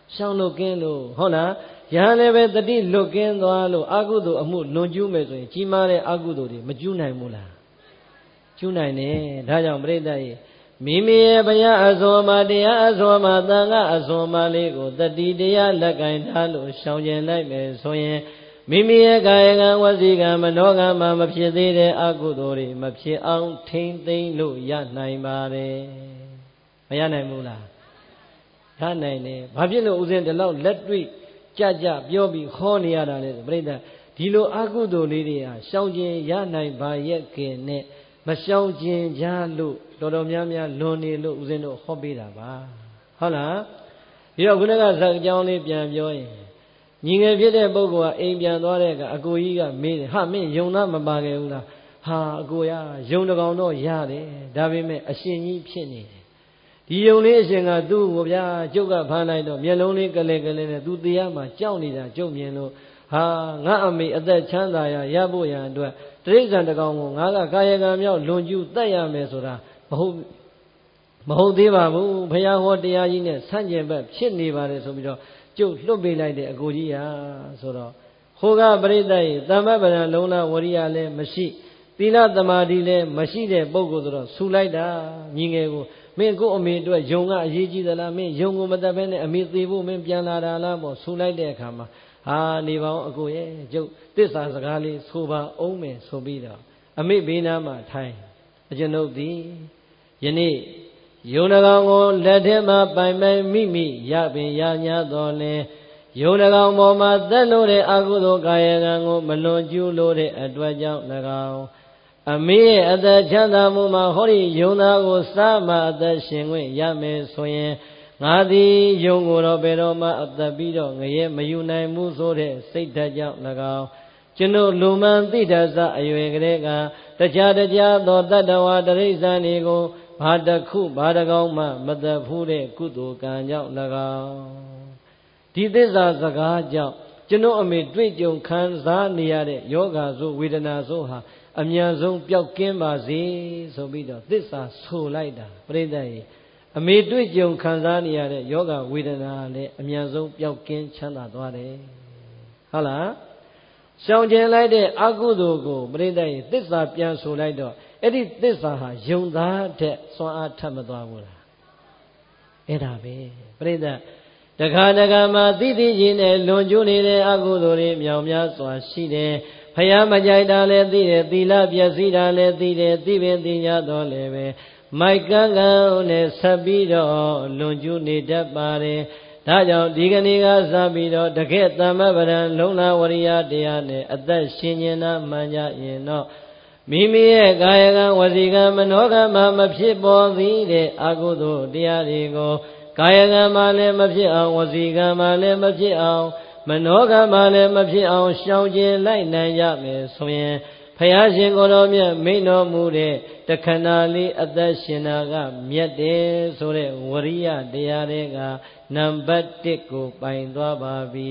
ရှောင်လို့ကင်းလို့ဟုတ်လားယဟန်လည်းပဲတတိလွတ်ကင်းသွားလို့အကုသိုလ်အမှုလွန်ကျူးမယ်ဆိုရင်ကြီးမားတဲ့အကုသိုလ်တွေမကျူးနိုင်ဘူးလားကျူးနိုင်တယ်ဒါကြောင့်ပြိတ္တရဲ့မိမိရဲ့ဘုရားအစွန်မှာတရားအစွန်မှာသံဃာအစွန်မှာလေးကိုတတိတရားလက်ကင်ထားလို့ရှောင်ကျင်လိုက်မယ်ဆိုရင်မိမိရဲ့ကာယကံဝစီကံမနောကံမှာမဖြစ်သေးတဲ့အကုသိုလ်တွေမဖြစ်အောင်ထိမ့်သိမ့်လို့ရနိုင်ပါတယ်မရနိုင်ဘူးလားရနိုင်တယ်ဘာဖြစ်လို့ဦးဇင်းဒီလောက်လက်တွေ့ကြကြပြောပြီးခေါ်နေရတာလဲဆိုပြိတ္တဒီလိုအကုသိုလ်လေးတွေဟာရှောင်ကျင်ရနိုင်ပါရဲ့ကဲနဲ့မရှောင်ကျင်ကြလို့တော်တော်များများလွန်နေလို့ဦးဇင်းတို့ဟောပေးတာပါဟုတ်လားဒီတော့ခုနကဇာတ်ကြောင်းလေးပြန်ပြောရင်ညီငယ်ဖြစ်တဲ့ပုဂ္ဂိုလ်ကအိမ်ပြန်သွားတဲ့အခါအကိုကြီးကမေးတယ်ဟာမင်းယုံသားမပါခဲ့ဘူးလားဟာအကိုရယုံတကောင်တော့ရတယ်ဒါပေမဲ့အရှင်ကြီးဖြစ်နေတယ်ဒီယုံလေးအရှင်ကသူ့ကိုဗျာကျုပ်ကဖမ်းလိုက်တော့မျက်လုံးလေးကလေးကလေးနဲ့သူတရားမှာကြောက်နေတာကျုပ်မြင်လို့ဟာငါအမေအသက်ချမ်းသာရရဖို့ရန်အတွက်တိရစ္ဆာန်တကောင်ကိုငါကကာယကံမြောက်လွန်ကျူးတတ်ရမယ်ဆိုတာမဟုတ်မဟုတ်သေးပါဘူးဘုရားဟောတရားကြီးနဲ့ဆန့်ကျင်ဘက်ဖြစ်နေပါတယ်ဆိုပြီးတော့ကျုပ်လွတ်ပေးလိုက်တဲ့အကိုကြီးဟာဆိုတော့ဟိုကပရိသတ်ရဲ့သမ္မပဒံလုံးလာဝရိယလည်းမရှိသီလသမာဓိလည်းမရှိတဲ့ပုဂ္ဂိုလ်ဆိုတော့ဆူလိုက်တာညီငယ်ကိုမင်းကိုအမေအတွက်ယုံကအရေးကြီးသလားမင်းယုံကိုမတတ်ဘဲနဲ့အမေသေးဖို့မင်းပြန်လာတာလားပေါ့ဆူလိုက်တဲ့အခါမှာဟာနေပါအောင်အကိုရဲ့ကျုပ်သစ္စာစကားလေးဆိုပါအောင်မယ်ဆိုပြီးတော့အမေဘေးနားမှာထိုင်အကျွန်ုပ်သည်ယနေ့ယုံနှကောင်ကိုလက်ထဲမှာပိုင်ပိုင်မိမိရပင်ရညာတော်လဲယုံနှကောင်ပေါ်မှာသက်လို့တဲ့အကုသိုလ်ကာယကံကိုမလွန်ကျူးလို့တဲ့အတွက်ကြောင့်၎င်းအမေရဲ့အသက်ချမ်းသာမှုမှာဟောဒီယုံသားကိုစားမှအသက်ရှင်ခွင့်ရမယ်ဆိုရင်ငါသည်ယုံကိုတော့ဘယ်တော့မှအသက်ပြီးတော့ငရဲမယူနိုင်ဘူးဆိုတဲ့စိတ်ဓာတ်ကြောင့်၎င်းကျွန်ုပ်လူမှန်သိတတ်စအရွယ်ကလေးကတရားတရားသောတတ္တဝါတရိစ္ဆာန်တွေကိုဘာတခုဘာတကောင်မှမသက်ဘူးတဲ့ကုသိုလ်ကံကြောင့်၎င်းဒီသစ္စာစကားကြောင့်ကျွန်ုပ်အမေတွေ့ကြုံခံစားနေရတဲ့ယောဂဆိုဝေဒနာဆိုဟာအမြန်ဆုံးပျောက်ကင်းပါစေဆိုပြီးတော့သစ္စာဆိုလိုက်တာပြိဿရဲ့အမေတွေ့ကြုံခံစားနေရတဲ့ယောဂဝေဒနာလည်းအမြန်ဆုံးပျောက်ကင်းချမ်းသာသွားတယ်ဟုတ်လားရှောင်ကျင်လိုက်တဲ့အကုသိုလ်ကိုပြိဿရဲ့သစ္စာပြန်ဆိုလိုက်တော့အဲ့ဒီသစ္စာဟာယုံသားတဲ့စွမ်းအားထပ်မသွားဘူးလားအဲ့ဒါပဲပြိဿတခါတခါမှာသိသိချင်းနဲ့လွန်ကျူးနေတဲ့အကုသိုလ်တွေမြောင်များစွာရှိတယ်ဖယားမကြိုက်တာလည်းသိတယ်သီလပျက်စီးတာလည်းသိတယ်သိပင်သိညာတော့လည်းပဲမိုက်ကန်းကန်းနဲ့ဆက်ပြီးတော့လွန်ကျူးနေတတ်ပါတယ်ဒါကြောင့်ဒီကနေ့ကစပြီးတော့တကယ့်သမ္မပဒံလုံလဝရိယတရားနဲ့အသက်ရှင်နေတာမှန်ကြရင်တော့မိမိရဲ့ကာယကံဝစီကံမနောကံမှာမဖြစ်ပေါ်သေးတဲ့အကုသိုလ်တရားတွေကိုကာယကံမှာလည်းမဖြစ်အောင်ဝစီကံမှာလည်းမဖြစ်အောင်မနောကံမှာလည်းမဖြစ်အောင်ရှောင်ကျင်လိုက်နိုင်ကြမယ်ဆိုရင်ဘုရားရှင်ကိုယ်တော်မြတ်မိန့်တော်မူတဲ့တခဏလေးအသက်ရှင်တာကမြတ်တယ်ဆိုတဲ့ဝရိယတရားတွေကနံပါတ်တစ်ကိုပိုင်သွားပါပြီ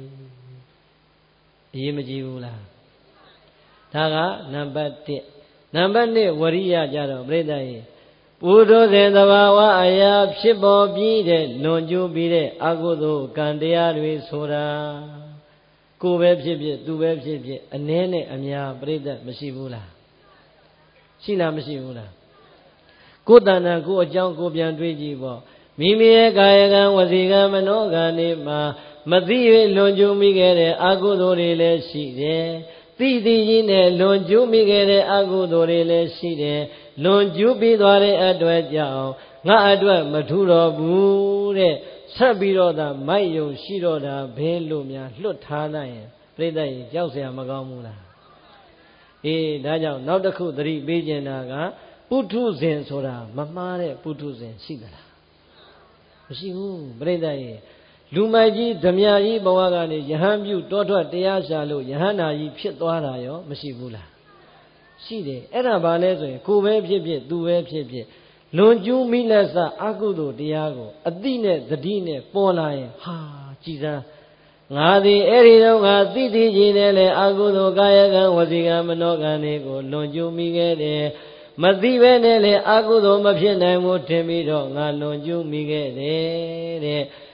အရေးမကြီးဘူးလားဒါကနံပါတ်တစ်နံပါတ်နှစ်ဝရိယကြတော့ပြိဿရဲ့ပုထုဇဉ်သဘာဝအရာဖြစ်ပေါ်ပြီးတဲ့လွန်ကျူးပြီးတဲ့အကုသိုလ်ကံတရားတွေဆိုတာကိုယ်ပဲဖြစ်ဖြစ်သူပဲဖြစ်ဖြစ်အနည်းနဲ့အများပြိဿမရှိဘူးလားရှိလားမရှိဘူးလားကိုယ်တဏ္ဍာကိုယ်အကြောင်းကိုပြန်တွေးကြည့်ပေါ့မိမိရဲ့ကာယကံဝစီကံမနောကံတွေမှာမသိ၍လွန်ကျူးမိခဲ့တဲ့အကုသိုလ်တွေလည်းရှိတယ်သိသိကြီးနဲ့လွန်ကျူးမိခဲ့တဲ့အကုသိုလ်တွေလည်းရှိတယ်လွန်ကျူးပြီးသွားတဲ့အတွက်ကြောင့်ငါအတွက်မထူတော့ဘူးတဲ့ဆက်ပြီးတော့သာမိုက်ယုံရှိတော့တာဘဲလို့များလွတ်ထားလိုက်ရင်ပြိဿရေကြောက်เสียမကောင်းဘူးလားအေးဒါကြောင့်နောက်တစ်ခုသတိပေးကျင်တာကပုထုဇဉ်ဆိုတာမမှားတဲ့ပုထုဇဉ်ရှိသလားမရှိဘူးပြိဿရေလူမိုက်ကြီးဓမြကြီးဘဝကနေယဟန်ပြုတောထွက်တရားရှာလို့ယဟန္တာကြီးဖြစ်သွားတာရောမရှိဘူးလားရှိတယ်အဲ့ဒါဘာလဲဆိုရင်ကိုယ်ပဲဖြစ်ဖြစ်သူပဲဖြစ်ဖြစ်လွန်ကျူးမိလက်စအကုသိုလ်တရားကိုအတိနဲ့သတိနဲ့ပေါ်လာရင်ဟာကြည်စမ်းငါသည်အဲ့ဒီတော့ငါသိသိချင်းနဲ့လေအကုသိုလ်ကာယကံဝစီကံမနောကံတွေကိုလွန်ကျူးမိခဲ့တယ်မသိပဲနဲ့လေအကုသိုလ်မဖြစ်နိုင်ဘူးထင်ပြီးတော့ငါလွန်ကျူးမိခဲ့တယ်တဲ့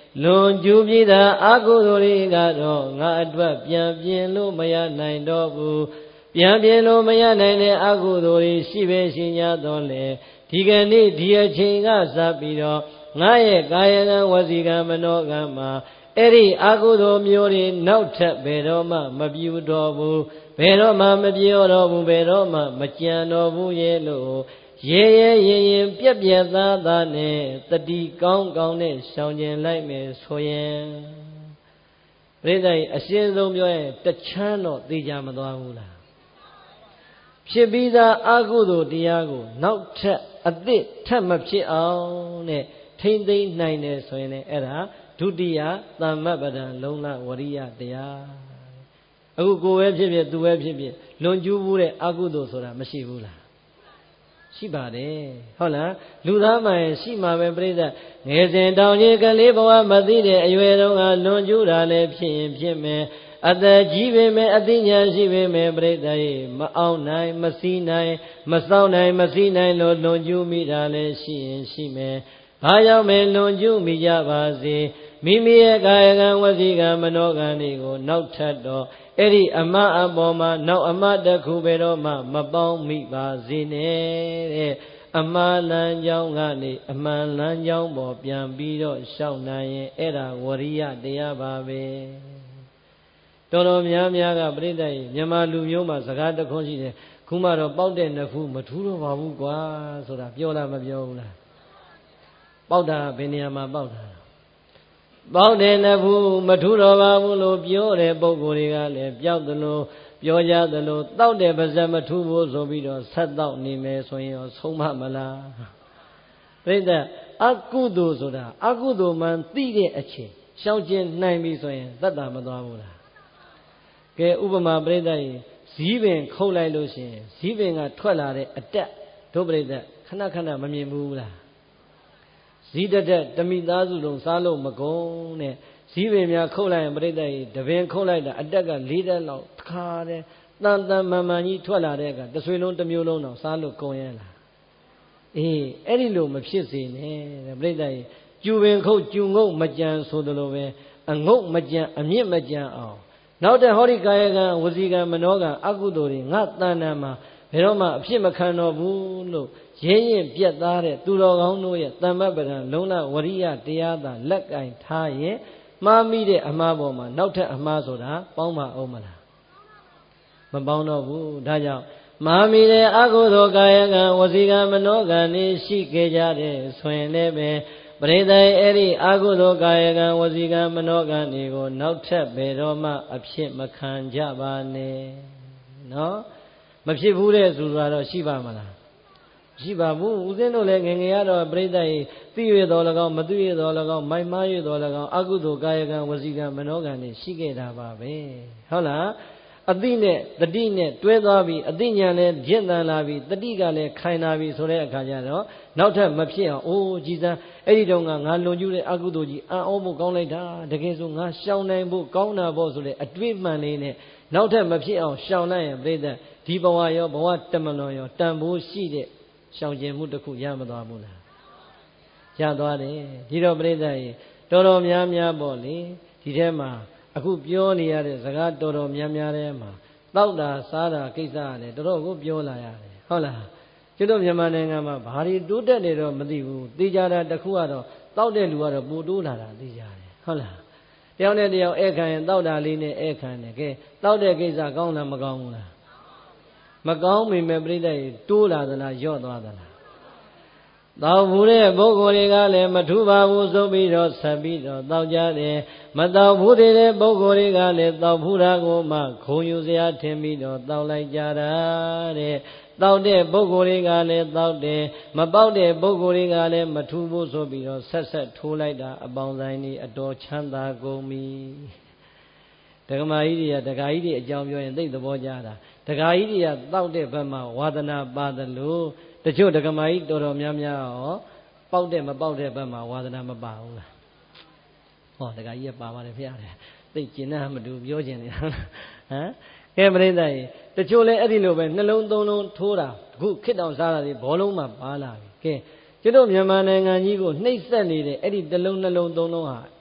လွန်ကျူးပြီးသာအကုသိုလ်တွေကတော့ငါအတွက်ပြန်ပြင်လို့မရနိုင်တော့ဘူးပြန်ပြင်လို့မရနိုင်တဲ့အကုသိုလ်တွေရှိပဲရှိ냐တော့လေဒီကနေ့ဒီအချိန်ကစပြီးတော့ငါရဲ့ကာယကံဝစီကံမနောကံမှာအဲ့ဒီအကုသိုလ်မျိုးတွေနောက်ထပ်ဘယ်တော့မှမပြုတော့ဘူးဘယ်တော့မှမပြောတော့ဘူးဘယ်တော့မှမကြံတော့ဘူးရဲ့လို့ရဲရဲရင်ရင်ပြက်ပြက်သားသားနဲ့တတိကောင်းကောင်းနဲ့ရှောင်ကျင်လိုက်မယ်ဆိုရင်ပြိဿကြီးအရှင်းဆုံးပြောရင်တချမ်းတော့သိကြမသွားဘူးလားဖြစ်ပြီးသားအကုသိုလ်တရားကိုနောက်ထပ်အသစ်ထပ်မဖြစ်အောင်နဲ့ထိမ့်သိမ့်နိုင်တယ်ဆိုရင်လည်းအဲ့ဒါဒုတိယသမ္မပဒံလုံးလဝရိယတရားအခုကိုယ်ပဲဖြစ်ဖြစ်သူပဲဖြစ်ဖြစ်လွန်ကျူးဘူးတဲ့အကုသိုလ်ဆိုတာမရှိဘူးလားရှိပါတယ်ဟုတ်လားလူသားမှရင်ရှိမှာပဲပြိဿငယ်စဉ်တောင်ကြီးကလေးဘဝမသိတဲ့အရွယ်တုန်းကလွန်ကျူးတာလည်းဖြစ်ရင်ဖြစ်မယ်အသက်ကြီးပေမဲ့အသိဉာဏ်ရှိပေမဲ့ပြိဿရေမအောင်နိုင်မစည်းနိုင်မစောင့်နိုင်မစည်းနိုင်လို့လွန်ကျူးမိတာလည်းရှိရင်ရှိမယ်ဘာကြောင့်မဲလွန်ကျူးမိကြပါစေမိမိရဲ့ကာယကံဝစီကံမနောကံတွေကိုနောက်ထပ်တော့အဲ့ဒီအမတ်အပေါ်မှာနောက်အမတ်တစ်ခုပဲတော့မှမပေါင်းမိပါစေနဲ့တဲ့အမှားလမ်းကြောင်းကနေအမှန်လမ်းကြောင်းပေါ်ပြန်ပြီးတော့ရှောက်နိုင်ရင်အဲ့ဒါဝရိယတရားပါပဲတော်တော်များများကပြိတ္တရဲ့မြန်မာလူမျိုးမှာစကားတခွန်းရှိတယ်ခုမှတော့ပေါက်တဲ့နှစ်ဖူးမထူးတော့ပါဘူးကွာဆိုတာပြောလားမပြောဘူးလားပေါက်တာဘယ်နေရာမှာပေါက်တာပေါက်တဲ့နှစ်ဖူးမထူးတော့ပါဘူးလို့ပြောတဲ့ပုဂ္ဂိုလ်တွေကလည်းပြောက်သလိုပြောကြသလိုတောက်တဲ့ပါဇက်မထူးဘူးဆိုပြီးတော့ဆက်တောက်နေမယ်ဆိုရင်ရောဆုံးမမလားပြိတ္တအကုသိုလ်ဆိုတာအကုသိုလ်မှန်သိတဲ့အချိန်ရှောင်ကျဉ်နိုင်ပြီဆိုရင်သက်တာမသွားဘူးလားကဲဥပမာပြိတ္တကြီးဇီးပင်ခုတ်လိုက်လို့ရှိရင်ဇီးပင်ကထွက်လာတဲ့အတက်တို့ပြိတ္တခဏခဏမမြင်ဘူးလားဇီးတက်တက်တမိသားစုလုံးစားလို့မကုန်နဲ့ဇီးပင်များခုတ်လိုက်ရင်ပြိတ္တကြီးတပင်ခုတ်လိုက်တာအတက်ကလေးတက်လောက်တစ်ခါတည်းတန်တန်မှန်မှန်ကြီးထွက်လာတဲ့အခါတဆွေလုံးတစ်မျိုးလုံးတော့စားလို့ကုန်ရဲ့လားအေးအဲ့ဒီလိုမဖြစ်စေနဲ့တဲ့ပြိတ္တကြီးကျူပင်ခုတ်ကျူငုတ်မကြံဆိုသလိုပဲအငုတ်မကြံအမြင့်မကြံအောင်နောက်တဲ့ဟောဒီကာယကံဝစီကံမနောကံအကုသိုလ်တွေငါတဏ္ဍာမှာဘယ်တော့မှအဖြစ်မခံတော့ဘူးလို့ရင်းရင်ပြက်သားတဲ့သူတော်ကောင်းတို့ရဲ့တမ္မပဒံလုံးလဝရိယတရားသာလက်ကင်ထားရင်မှားမိတဲ့အမှားပေါ်မှာနောက်ထပ်အမှားဆိုတာပေါင်းပါအောင်မလားမပေါင်းတော့ဘူးဒါကြောင့်မှားမိတဲ့အကုသိုလ်ကာယကံဝစီကံမနောကံတွေရှိခဲ့ကြတဲ့ဆိုရင်လည်းပဲပရိသေအဲ့ဒီအာဟုသောကာယကံဝစီကံမနောကံတွေကိုနောက်ထပ်ဘယ်တော့မှအဖြစ်မခံကြပါနဲ့နော်မဖြစ်ဘူးတဲ့ဆိုတာတော့ရှိပါမလားရှိပါဘူးဦးဇင်းတို့လည်းငယ်ငယ်ရတော့ပရိသေသိရတော်၎င်းမသိရတော်၎င်းမိုက်မားရတော်၎င်းအာဟုသောကာယကံဝစီကံမနောကံတွေရှိခဲ့တာပါပဲဟုတ်လားအတိနဲ့တတိနဲ့တွဲသွားပြီးအတိညာနဲ့ရင့်တန်လာပြီးတတိကလည်းခိုင်လာပြီးဆိုတဲ့အခါကျတော့နောက်ထပ်မဖြစ်အောင်အိုးကြည်စမ်းအဲ့ဒီတော့ငါလွန်ကျူးတဲ့အကုသိုလ်ကြီးအံ့ဩဖို့ကောင်းလိုက်တာတကယ်ဆိုငါရှောင်နိုင်ဖို့ကောင်းတာပေါ့ဆိုတဲ့အတွေ့မှန်လေးနဲ့နောက်ထပ်မဖြစ်အောင်ရှောင်လိုက်ရင်ပြိဿဒီဘဝရောဘဝတမလွန်ရောတန်ဖိုးရှိတဲ့ရှောင်ကျင်မှုတစ်ခုရမသွားဘူးလားရသွားတယ်ဒီတော့ပြိဿရေတော်တော်များများပေါ့လေဒီထဲမှာအခုပြောနေရတဲ့စကားတော်တော်များများထဲမှာတောက်တာစားတာကိစ္စရတယ်တော်တော်ကိုပြောလာရတယ်ဟုတ်လားကျွတ်တို့မြန်မာနိုင်ငံမှာဘာတွေတိုးတက်နေတော့မသိဘူးသိကြတာတခုကတော့တောက်တဲ့လူကတော့ပိုတိုးလာတာသိကြတယ်ဟုတ်လားတယောက်နဲ့တယောက်ဧည့်ခံရင်တောက်တာလေးနဲ့ဧည့်ခံတယ်ကဲတောက်တဲ့ကိစ္စကောင်းလားမကောင်းဘူးလားမကောင်းမိမဲ့ပြိတ္တတိုးလာသလားညော့သွားသလားတောက်ဘူးတဲ့ပုဂ္ဂိုလ်တွေကလည်းမထူပါဘူးဆိုပြီးတော့ဆက်ပြီးတော့တောက်ကြတယ်မတောက်ဘူးတဲ့ပုဂ္ဂိုလ်တွေကလည်းတောက်ဘူးတာကိုမှခုံယူစရာထင်ပြီးတော့တောက်လိုက်ကြတာတဲ့တောက်တဲ့ပုဂ္ဂိုလ်တွေကလည်းတောက်တယ်မပေါက်တဲ့ပုဂ္ဂိုလ်တွေကလည်းမထူဘူးဆိုပြီးတော့ဆက်ဆက်ထိုးလိုက်တာအပေါင်းဆိုင်ကြီးအတော်ချမ်းသာကုန်ပြီဒကမာကြီးတွေကဒကာကြီးတွေအကြောင်းပြောရင်သိသဘောကျတာဒကာကြီးတွေကတောက်တဲ့ဘက်မှာဝါဒနာပါတယ်လို့တချို့ဒကမာကြီးတော်တော်များများရောပေါက်တဲ့မပေါက်တဲ့ဘက်မှာဝါဒနာမပါဘူးလားဟောဒကာကြီးကပါပါတယ်ဖျားတယ်သိကျင်တဲ့မတူပြောကျင်နေတာဟမ်ကဲပရိသတ်ကြီးတချို့လည်းအဲ့ဒီလိုပဲနှလုံးသုံးလုံးထိုးတာအခုခစ်တောင်စားတာဒီဘောလုံးမှာပါလာပြီကဲကျွတ်တို့မြန်မာနိုင်ငံကြီးကိုနှိပ်စက်နေတဲ့အဲ့ဒီတစ်လုံးနှလုံးသုံးလုံးဟာဒ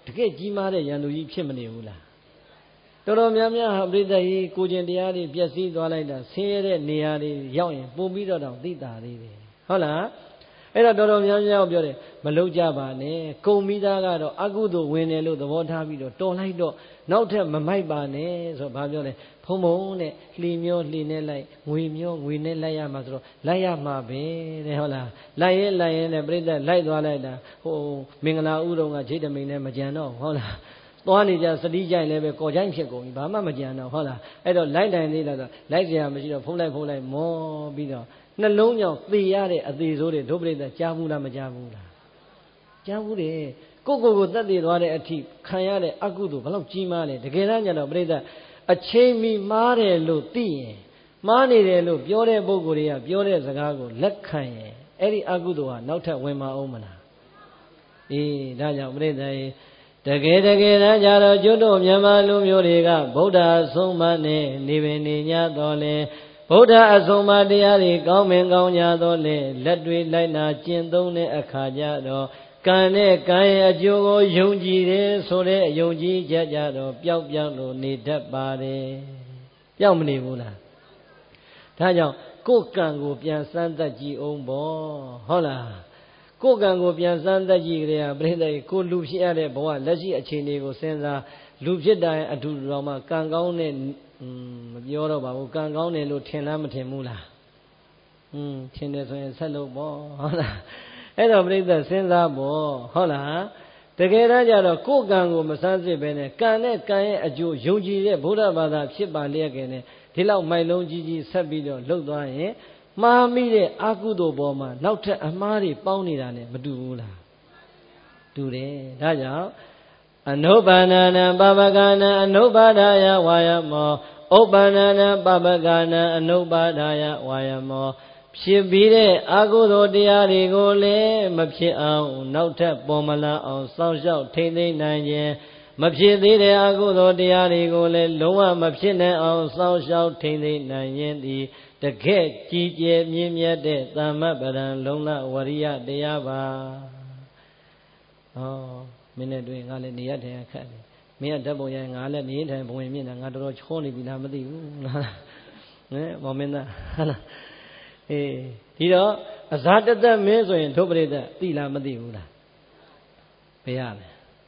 ကယ်ကြီးမားတဲ့ရန်သူကြီးဖြစ်မနေဘူးလားတော်တော်များများဟာပြိတ္တကြီးကိုကျင်တရားတွေပျက်စီးသွားလိုက်တာဆင်းရဲတဲ့နေရာတွေရောက်ရင်ပို့ပြီးတော့တောင်သိတာသေးတယ်ဟုတ်လားအဲ့တော့တော်တော်များများပြောတယ်မလုပ်ကြပါနဲ့ကုံမိသားကတော့အကုသိုလ်ဝင်တယ်လို့သဘောထားပြီးတော့တော်လိုက်တော့နောက်ထပ်မမိုက်ပါနဲ့ဆိုဘာပြောလဲဖုံဖုံနဲ့လှီမျောလှီနဲ့လိုက်ငွေမျောငွေနဲ့လိုက်ရမှာဆိုတော့လိုက်ရမှာပဲတဲ့ဟုတ်လားလိုက်ရဲလိုက်ရဲနဲ့ပြိတ္တလိုက်သွားလိုက်တာဟိုမင်္ဂလာဥတော်ကဂျိတမိန်နဲ့မကြံတော့ဟုတ်လားသွားနေကြစတိကြိုင်လည်းပဲကော်ချိုင်းဖြစ်ကုန်ပြီဘာမှမကြံတော့ဟုတ်လားအဲ့တော့လိုက်တိုင်သေးလားဆိုလိုက်ကြရမရှိတော့ဖုံးလိုက်ဖုံးလိုက်မောပြီးတော့နှလုံးကြောင့်သေရတဲ့အသေးဆိုးတွေဒုပရိသကြားဘူးလားမကြားဘူးလားကြားဘူးတယ်ကိုကိုကိုတက်တည်သွားတဲ့အထိခံရတဲ့အကုသိုလ်ဘလောက်ကြီးမားလဲတကယ်တမ်းကျတော့ပရိသအချိန်မီမားတယ်လို့သိရင်မားနေတယ်လို့ပြောတဲ့ပုဂ္ဂိုလ်တွေကပြောတဲ့စကားကိုလက်ခံရင်အဲ့ဒီအကုသိုလ်ဟာနောက်ထပ်ဝင်မအောင်မလားအေးဒါကြောင့်ပရိသရေတကယ်တကယ်တမ်းကြတော့ကျွတ်တို့မြန်မာလူမျိုးတွေကဗုဒ္ဓအဆုံးအမနဲ့နေပင်နေညတော်လဲဗုဒ္ဓအဆုံးအမတရားတွေကောင်းမင်ကောင်းကြတော်လဲလက်တွေလိုက်နာကျင့်သုံးတဲ့အခါကျတော့ကံနဲ့ကံရဲ့အကျိုးကိုယုံကြည်တယ်ဆိုတဲ့အယုံကြည်ချက်ကြတော့ပျောက်ပြောက်လို့နေတတ်ပါတယ်ပျောက်မနေဘူးလားဒါကြောင့်ကိုယ်ကံကိုပြန်စမ်းသပ်ကြည့်အောင်ပေါ့ဟုတ်လားကိုယ်ကံကိုပြန်စမ်းသပ်ကြည့်ကြရပြိဿရေကိုလူဖြစ်ရတဲ့ဘဝလက်ရှိအခြေအနေကိုစဉ်းစားလူဖြစ်တိုင်းအတူတူတော်မှကံကောင်းတဲ့မပြောတော့ပါဘူးကံကောင်းတယ်လို့ထင်လားမထင်ဘူးလားอืมထင်တယ်ဆိုရင်ဆက်လုပ်ပေါ့ဟုတ်လားအဲ့တော့ပြိဿစဉ်းစားပေါ့ဟုတ်လားတကယ်တမ်းကျတော့ကိုယ်ကံကိုမစမ်းစစ်ပဲနဲ့ကံနဲ့ကံရဲ့အကျိုးယုံကြည်တဲ့ဗုဒ္ဓဘာသာဖြစ်ပါလျက်ကနေဒီလောက်မိုက်လုံးကြီးကြီးဆက်ပြီးတော့လှုပ်သွားရင်မှားမိတဲ့အကုသိုလ်ပေါ်မှာနောက်ထပ်အမှားတွေပေါင်းနေတာနဲ့မတူဘူးလားတူတယ်ဒါကြောင့်အနုပ္ပန္နနံပပကနံအနုပ္ပါဒာယဝါယမောဥပ္ပန္နနံပပကနံအနုပ္ပါဒာယဝါယမောဖြစ်ပြီးတဲ့အကုသိုလ်တရားတွေကိုလည်းမဖြစ်အောင်နောက်ထပ်ပေါ်မလာအောင်စောင့်ရှောက်ထိမ့်သိမ့်နိုင်ခြင်းမဖြစ်သေးတဲ့အကုသိုလ်တရားတွေကိုလည်းလုံးဝမဖြစ်နိုင်အောင်စောင့်ရှောက်ထိမ့်သိမ့်နိုင်ခြင်းသည်တကယ်ကြည်ကျယ်မြင့်မြတ်တဲ့သမ္မပဒံလုံလဝရိယတရားပါ။ဟောမင်းနဲ့တွေ့ငါလည်းနေရထိုင်ရခက်တယ်။မင်းကဓာတ်ပုံရိုင်းငါလည်းနေထိုင်ဘဝင်မြင့်တာငါတော်တော်ချောနေပြီလားမသိဘူး။ဟမ်မောင်မင်းသားဟလား။အေးဒီတော့အဇာတသက်မင်းဆိုရင်ဒုပရိသတ်သိလားမသိဘူးလား။ဘယ်ရလဲ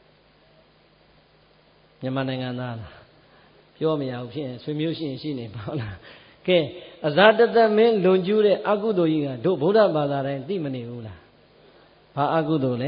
။မြန်မာနိုင်ငံသားလား။ပြောမရဘူးဖြစ်ရင်ဆွေမျိုးရှိရင်ရှိနေပါလား။ကဲအဇာတသက်မင်းလွန်ကျူးတဲ့အကုသိုလ်ကြီးကတို့ဗုဒ္ဓဘာသာတိုင်းသိမနေဘူးလားဘာအကုသိုလ်လဲ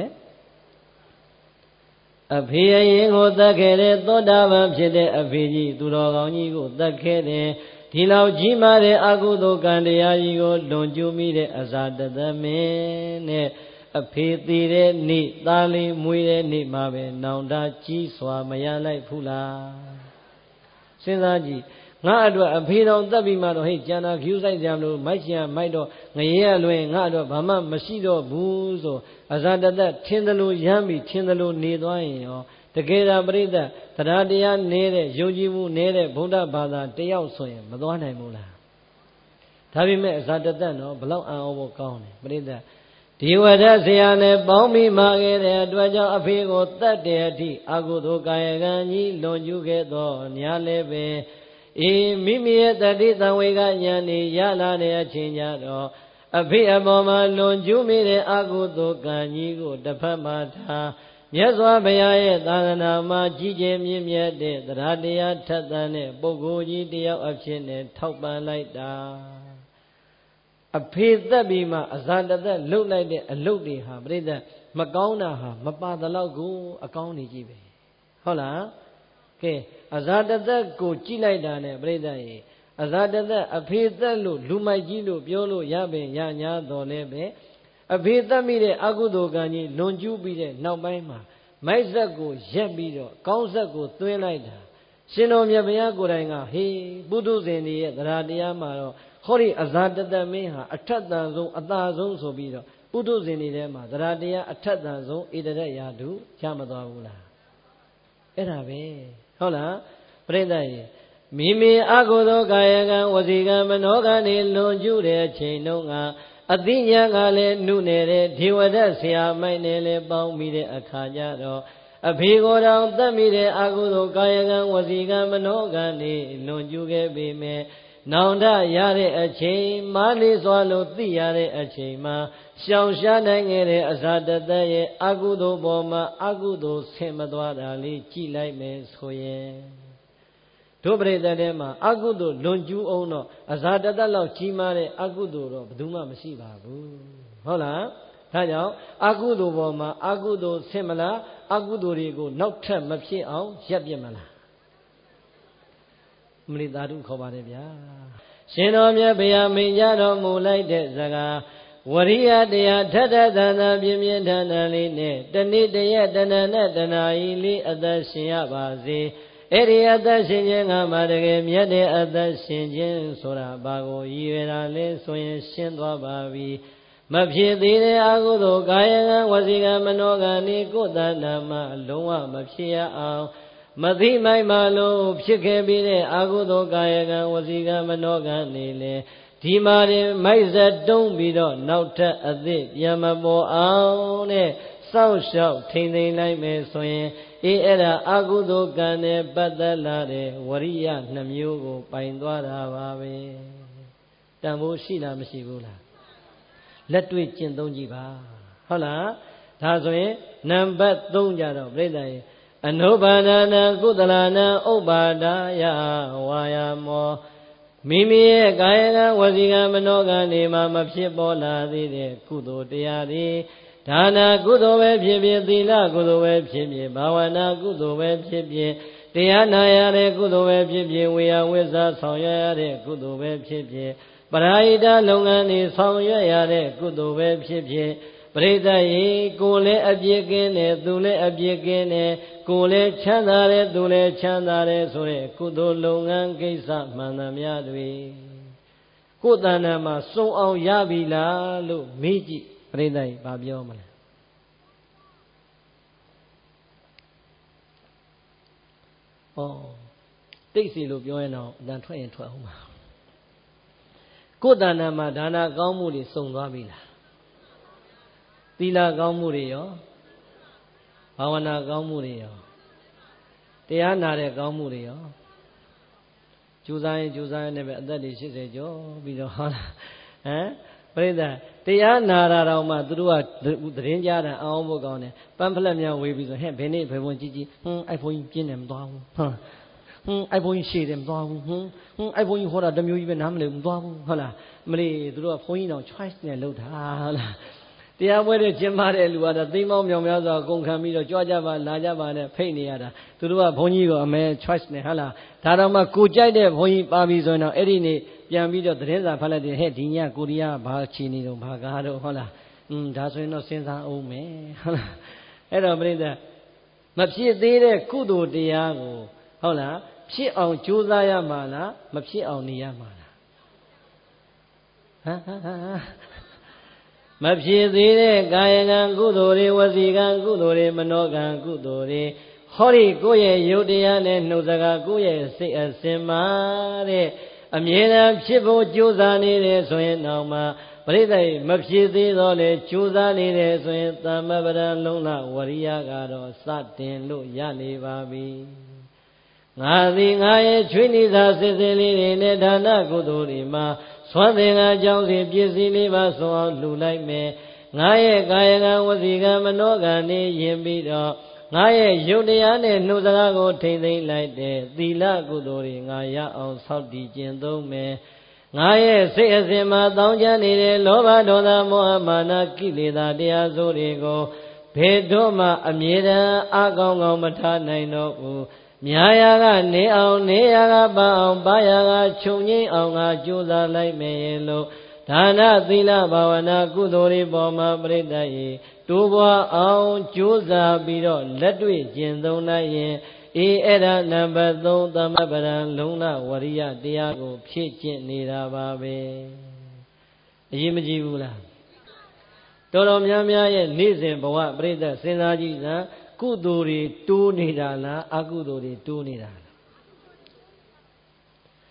အဖေအရင်ကိုတတ်ခဲ့တဲ့သောတာပန်ဖြစ်တဲ့အဖေကြီးသူတော်ကောင်းကြီးကိုတတ်ခဲ့တဲ့ဒီလောက်ကြီးမားတဲ့အကုသိုလ်ကံတရားကြီးကိုလွန်ကျူးမိတဲ့အဇာတသက်မင်းနဲ့အဖေသေးတဲ့နေ့သားလေးမွေးတဲ့နေ့မှာပဲနောင်တကြီးစွာမရလိုက်ဘူးလားစဉ်းစားကြည့်ငါအတွက်အဖေတော်တက်ပြီးမှတော့ဟဲ့ကျန်တာဖြူဆိုင်ကြမလို့မိုက်ချင်မိုက်တော့ငရဲရလွင်ငါအတွက်ဘာမှမရှိတော့ဘူးဆိုအဇာတသက်ထင်းသလိုရမ်းပြီးထင်းသလိုနေသွားရင်ရောတကယ်သာပြိဿတရားတရားနေတဲ့ယုံကြည်မှုနေတဲ့ဗုဒ္ဓဘာသာတယောက်ဆိုရင်မသွားနိုင်ဘူးလားဒါပေမဲ့အဇာတသက်တော့ဘလောက်အံ့ဩဖို့ကောင်းတယ်ပြိဿဒီဝရဆရာနဲ့ပေါင်းပြီးမှခဲ့တဲ့အတွက်ကြောင့်အဖေကိုတတ်တဲ့အထိအကုသိုလ်ကာယကံကြီးလွန်ကျူးခဲ့သောညာလည်းပဲအေးမိမိရဲ့တတိတံဝေကဉာဏ်နေရလာတဲ့အချိန်ကြတော့အဖေအပေါ်မှာလွန်ကျူးမိတဲ့အကုသိုလ်ကံကြီးကိုတစ်ဖက်မှာထားမြတ်စွာဘုရားရဲ့သာသနာမှာကြီးကျယ်မြင့်မြတ်တဲ့တရားတရားထက်သန်တဲ့ပုဂ္ဂိုလ်ကြီးတယောက်အဖြစ်နဲ့ထောက်ပံ့လိုက်တာအဖေသက်ပြီးမှအဇာတသက်လှုပ်လိုက်တဲ့အလုပ်တွေဟာပြိဿမကောင်းတာဟာမပါသလောက်ကိုအကောင်းနေကြီးပဲဟုတ်လားကဲအဇာတသက်ကိုကြည့်လိုက်တာနဲ့ပြိဿရေအဇာတသက်အဖေသက်လို့လူမိုက်ကြီးလို့ပြောလို့ရပင်ရညာတော်လည်းပဲအဖေသက်မိတဲ့အကုသိုလ်ကံကြီးလွန်ကျူးပြီးတဲ့နောက်ပိုင်းမှာမိုက်ဆက်ကိုရက်ပြီးတော့ကောင်းဆက်ကိုသွင်းလိုက်တာရှင်တော်မြတ်ဘုရားကိုယ်တိုင်ကဟေးပုထုဇဉ်တွေရဲ့တရားတရားမှာတော့ဟောဒီအဇာတသက်မင်းဟာအထက်တန်ဆုံးအသာဆုံးဆိုပြီးတော့ပုထုဇဉ်တွေထဲမှာတရားတရားအထက်တန်ဆုံးဣတရရာတုရမသွားဘူးလားအဲ့ဒါပဲဟုတ်လားပြိဿရေမိမိအကုသိုလ်ကာယကံဝစီကံမနောကံတွေလွန်ကျူးတဲ့အချိန်တုန်းကအသိဉာဏ်ကလည်းနုနယ်တဲ့ဒေဝဒတ်ဆရာမိုက်နဲ့လည်းပေါင်းပြီးတဲ့အခါကျတော့အဖေကိုယ်တော်တတ်မိတဲ့အကုသိုလ်ကာယကံဝစီကံမနောကံတွေလွန်ကျူးခဲ့ပေမဲ့နောင်တရတဲ့အချိန်မားလေးစွာလို့သိရတဲ့အချိန်မှာရှောင်ရှားနိုင်ခဲ့တဲ့အစာတသက်ရဲ့အကုသိုလ်ပေါ်မှာအကုသိုလ်ဆင်မသွားတာလေးကြည်လိုက်မယ်ဆိုရင်တို့ပရိသတ်ထဲမှာအကုသိုလ်လွန်ကျူးအောင်တော့အစာတသက်လောက်ကြီးမားတဲ့အကုသိုလ်တော့ဘယ်သူမှမရှိပါဘူးဟုတ်လားဒါကြောင့်အကုသိုလ်ပေါ်မှာအကုသိုလ်ဆင်မလားအကုသိုလ်တွေကိုနောက်ထပ်မဖြစ်အောင်ရပ်ပြစ်မလားမရိသာဓုခေါ်ပါတယ်ဗျာရှင်တော်မြတ်ဘုရားမိန့်ကြတော်မူလိုက်တဲ့စကားဝရိယတရားထထသသပြင်းပြင်းထန်ထန်လေးနဲ့တနေ့တရက်တဏ္ဍနဲ့တဏှာကြီးလေးအသက်ရှင်ရပါစေအဲ့ဒီအသက်ရှင်ခြင်းကမှတကယ်မြတ်တဲ့အသက်ရှင်ခြင်းဆိုတာဘာကိုရည်ရွယ်တာလဲဆိုရင်ရှင်းသွားပါပြီမဖြစ်သေးတဲ့အကုသိုလ်ကာယကံဝစီကံမနောကံဤကိုယ်တဏ္ဍမှာလုံးဝမဖြစ်ရအောင်မသိမိုက်မှလို့ဖြစ်ခဲ့ပြီးတဲ့အကုသိုလ်ကာယကံဝစီကံမနောကံနေလေဒီမှာရင်မိုက်စက်တုံးပြီးတော့နောက်ထပ်အသစ်ပြန်မပေါ်အောင်တဲ့စောင့်ရှောက်ထိန်သိမ်းလိုက်မယ်ဆိုရင်အေးအဲ့ဒါအကုသိုလ်ကံနဲ့ပတ်သက်လာတဲ့ဝရိယနှမျိုးကိုပိုင်သွားတာပါပဲတန်ဖိုးရှိလားမရှိဘူးလားလက်တွေ့ကျင့်သုံးကြည့်ပါဟုတ်လားဒါဆိုရင်နံပါတ်သုံးကြတော့ပြိဿရေအနုပါဒနာကုသလနာဥပ္ပါဒါယဝါယာမောမိမိရဲ့ကာယကံဝစီကံမနောကံတွေမှာမဖြစ်ပေါ်လာသေးတဲ့ကုသိုလ်တရားတွေဒါနာကုသိုလ်ပဲဖြစ်ဖြစ်သီလကုသိုလ်ပဲဖြစ်ဖြစ်ဘာဝနာကုသိုလ်ပဲဖြစ်ဖြစ်တရားနာရတဲ့ကုသိုလ်ပဲဖြစ်ဖြစ်ဝေယဝိဇ္ဇာဆောင်ရွက်ရတဲ့ကုသိုလ်ပဲဖြစ်ဖြစ်ပရာဟိတလုပ်ငန်းတွေဆောင်ရွက်ရတဲ့ကုသိုလ်ပဲဖြစ်ဖြစ်ပရိသတ်ရေကိုယ်လည်းအပြစ်ကင်းတယ်သူလည်းအပြစ်ကင်းတယ်ကိုယ်လည်းချမ်းသာတယ်သူလည်းချမ်းသာတယ်ဆိုတဲ့ကုသိုလ်လုပ်ငန်းကိစ္စမှန်သမျှတွေကိုယ်တဏ္ဍာမှာစုံအောင်ရပြီလားလို့မေးကြည့်ပရိသတ်ရေဘာပြောမလဲဩတိတ်စီလို့ပြောရင်တော့အတန်ထွက်ရင်ထွက်အောင်ပါကိုယ်တဏ္ဍာမှာဒါနကောင်းမှုတွေစုံသွားပြီလားသီလကောင်းမှုတွေရောဘာဝနာကောင်းမှုတွေရောတရားနာတဲ့ကောင်းမှုတွေရောကျူစားရင်ကျူစားရင်လည်းပဲအသက်တွေရှစ်ဆယ်ကျော်ပြီးတော့ဟုတ်လားဟမ်ပရိသတ်တရားနာတာတော့မှသူတို့ကသတင်းကြားတာအောင်ဖို့ကောင်းတယ်ပန်းဖလက်များဝေးပြီးဆိုဟဲ့ဘယ်နေ့ဘယ်ဘုံကြည့်ကြည့်ဟွန်းအိုက်ဖုန်းကြီးပြင်းတယ်မသွားဘူးဟုတ်လားဟွန်းအိုက်ဖုန်းကြီးရှည်တယ်မသွားဘူးဟွန်းဟွန်းအိုက်ဖုန်းကြီးဟောတာတစ်မျိုးကြီးပဲနားမလည်ဘူးမသွားဘူးဟုတ်လားမလေးသူတို့ကဖုန်းကြီးတော့ choice နဲ့လုပ်တာဟုတ်လားတရားပွဲတွေကျင်းပတဲ့လူကတော့သိမ်းမောင်းမြောင်များစွာကုန်ခံပြီးတော့ကြွားကြပါလာကြပါနဲ့ဖိတ်နေရတာသူတို့ကဘုန်းကြီးကိုအမဲ choice နဲ့ဟုတ်လားဒါတော့မှကိုကြိုက်တဲ့ဘုန်းကြီးပါပြီဆိုရင်တော့အဲ့ဒီနေ့ပြန်ပြီးတော့သတင်းစာဖတ်လိုက်တယ်ဟဲ့ဒီညကိုရီးယားဘာချီနေတော့ဘာကားတော့ဟုတ်လားอืมဒါဆိုရင်တော့စဉ်းစားအောင်မယ်ဟုတ်လားအဲ့တော့ပြိဿမဖြစ်သေးတဲ့ကုသိုလ်တရားကိုဟုတ်လားဖြစ်အောင်ကြိုးစားရမှာလားမဖြစ်အောင်နေရမှာလားဟမ်ဟမ်ဟမ်မဖြစ်သေးတဲ့ကာယကံကုသိုလ်တွေဝစီကံကုသိုလ်တွေမနောကံကုသိုလ်တွေဟောဒီကိုယ့်ရဲ့ယုတ်တရားနဲ့နှုတ်စကားကိုယ့်ရဲ့စိတ်အစဉ်မှာတဲ့အမြဲတမ်းဖြစ်ဖို့ကြိုးစားနေတယ်ဆိုရင်တော့မှပရိသေမဖြစ်သေးတော့လေကြိုးစားနေတယ်ဆိုရင်သမ္မပဒံလုံးလဝရိယကတော့စတင်လို့ရနေပါပြီငါသည်ငါရဲ့ချွေးနိစာစစ်စစ်လေးတွေနဲ့ဒါနကုသိုလ်တွေမှာသွမ်းသင်္ကာကြောင့်စီပြည့်စည်လေးပါဆုံးအောင်လှူလိုက်မယ်ငါရဲ့ကာယကံဝစီကံမနောကံနေရင်ပြီးတော့ငါရဲ့ယုတ်တရားနဲ့နှုတ်စကားကိုထိမ့်သိမ့်လိုက်တဲ့သီလကုသိုလ်တွေငါရအောင်ဆောက်တည်ကျင့်သုံးမယ်ငါရဲ့စိတ်အစဉ်မှာတောင်းကြနေတဲ့လောဘဒေါသမောဟမာနကိလေသာတရားစိုးတွေကိုဘယ်တော့မှအမြဲတမ်းအကောင်းကောင်းမထားနိုင်တော့ဘူးမြာယာကနေအောင်နေယာကပါအောင်ပါယာကခြုံငိမ့်အောင်ငါကြိုးစားလိုက်မယ်လို့ဒါနသီလဘာဝနာကုသိုလ်တွေပေါ်မှာပြိတ္တရေတိုးပွားအောင်ကြိုးစားပြီးတော့လက်တွေ့ကျင့်သုံးလိုက်ရင်အေးအဲ့ဒါနံပါတ်သုံးသမ္မပဒံလုံးလဝရိယတရားကိုဖြည့်ကျင့်နေတာပါပဲအရေးမကြီးဘူးလားတော်တော်များများရဲ့နေ့စဉ်ဘဝပြိတ္တစဉ်းစားကြည့်စမ်းကုသိုလ်တွေတိုးနေတာလားအကုသိုလ်တွေတိုးနေတာ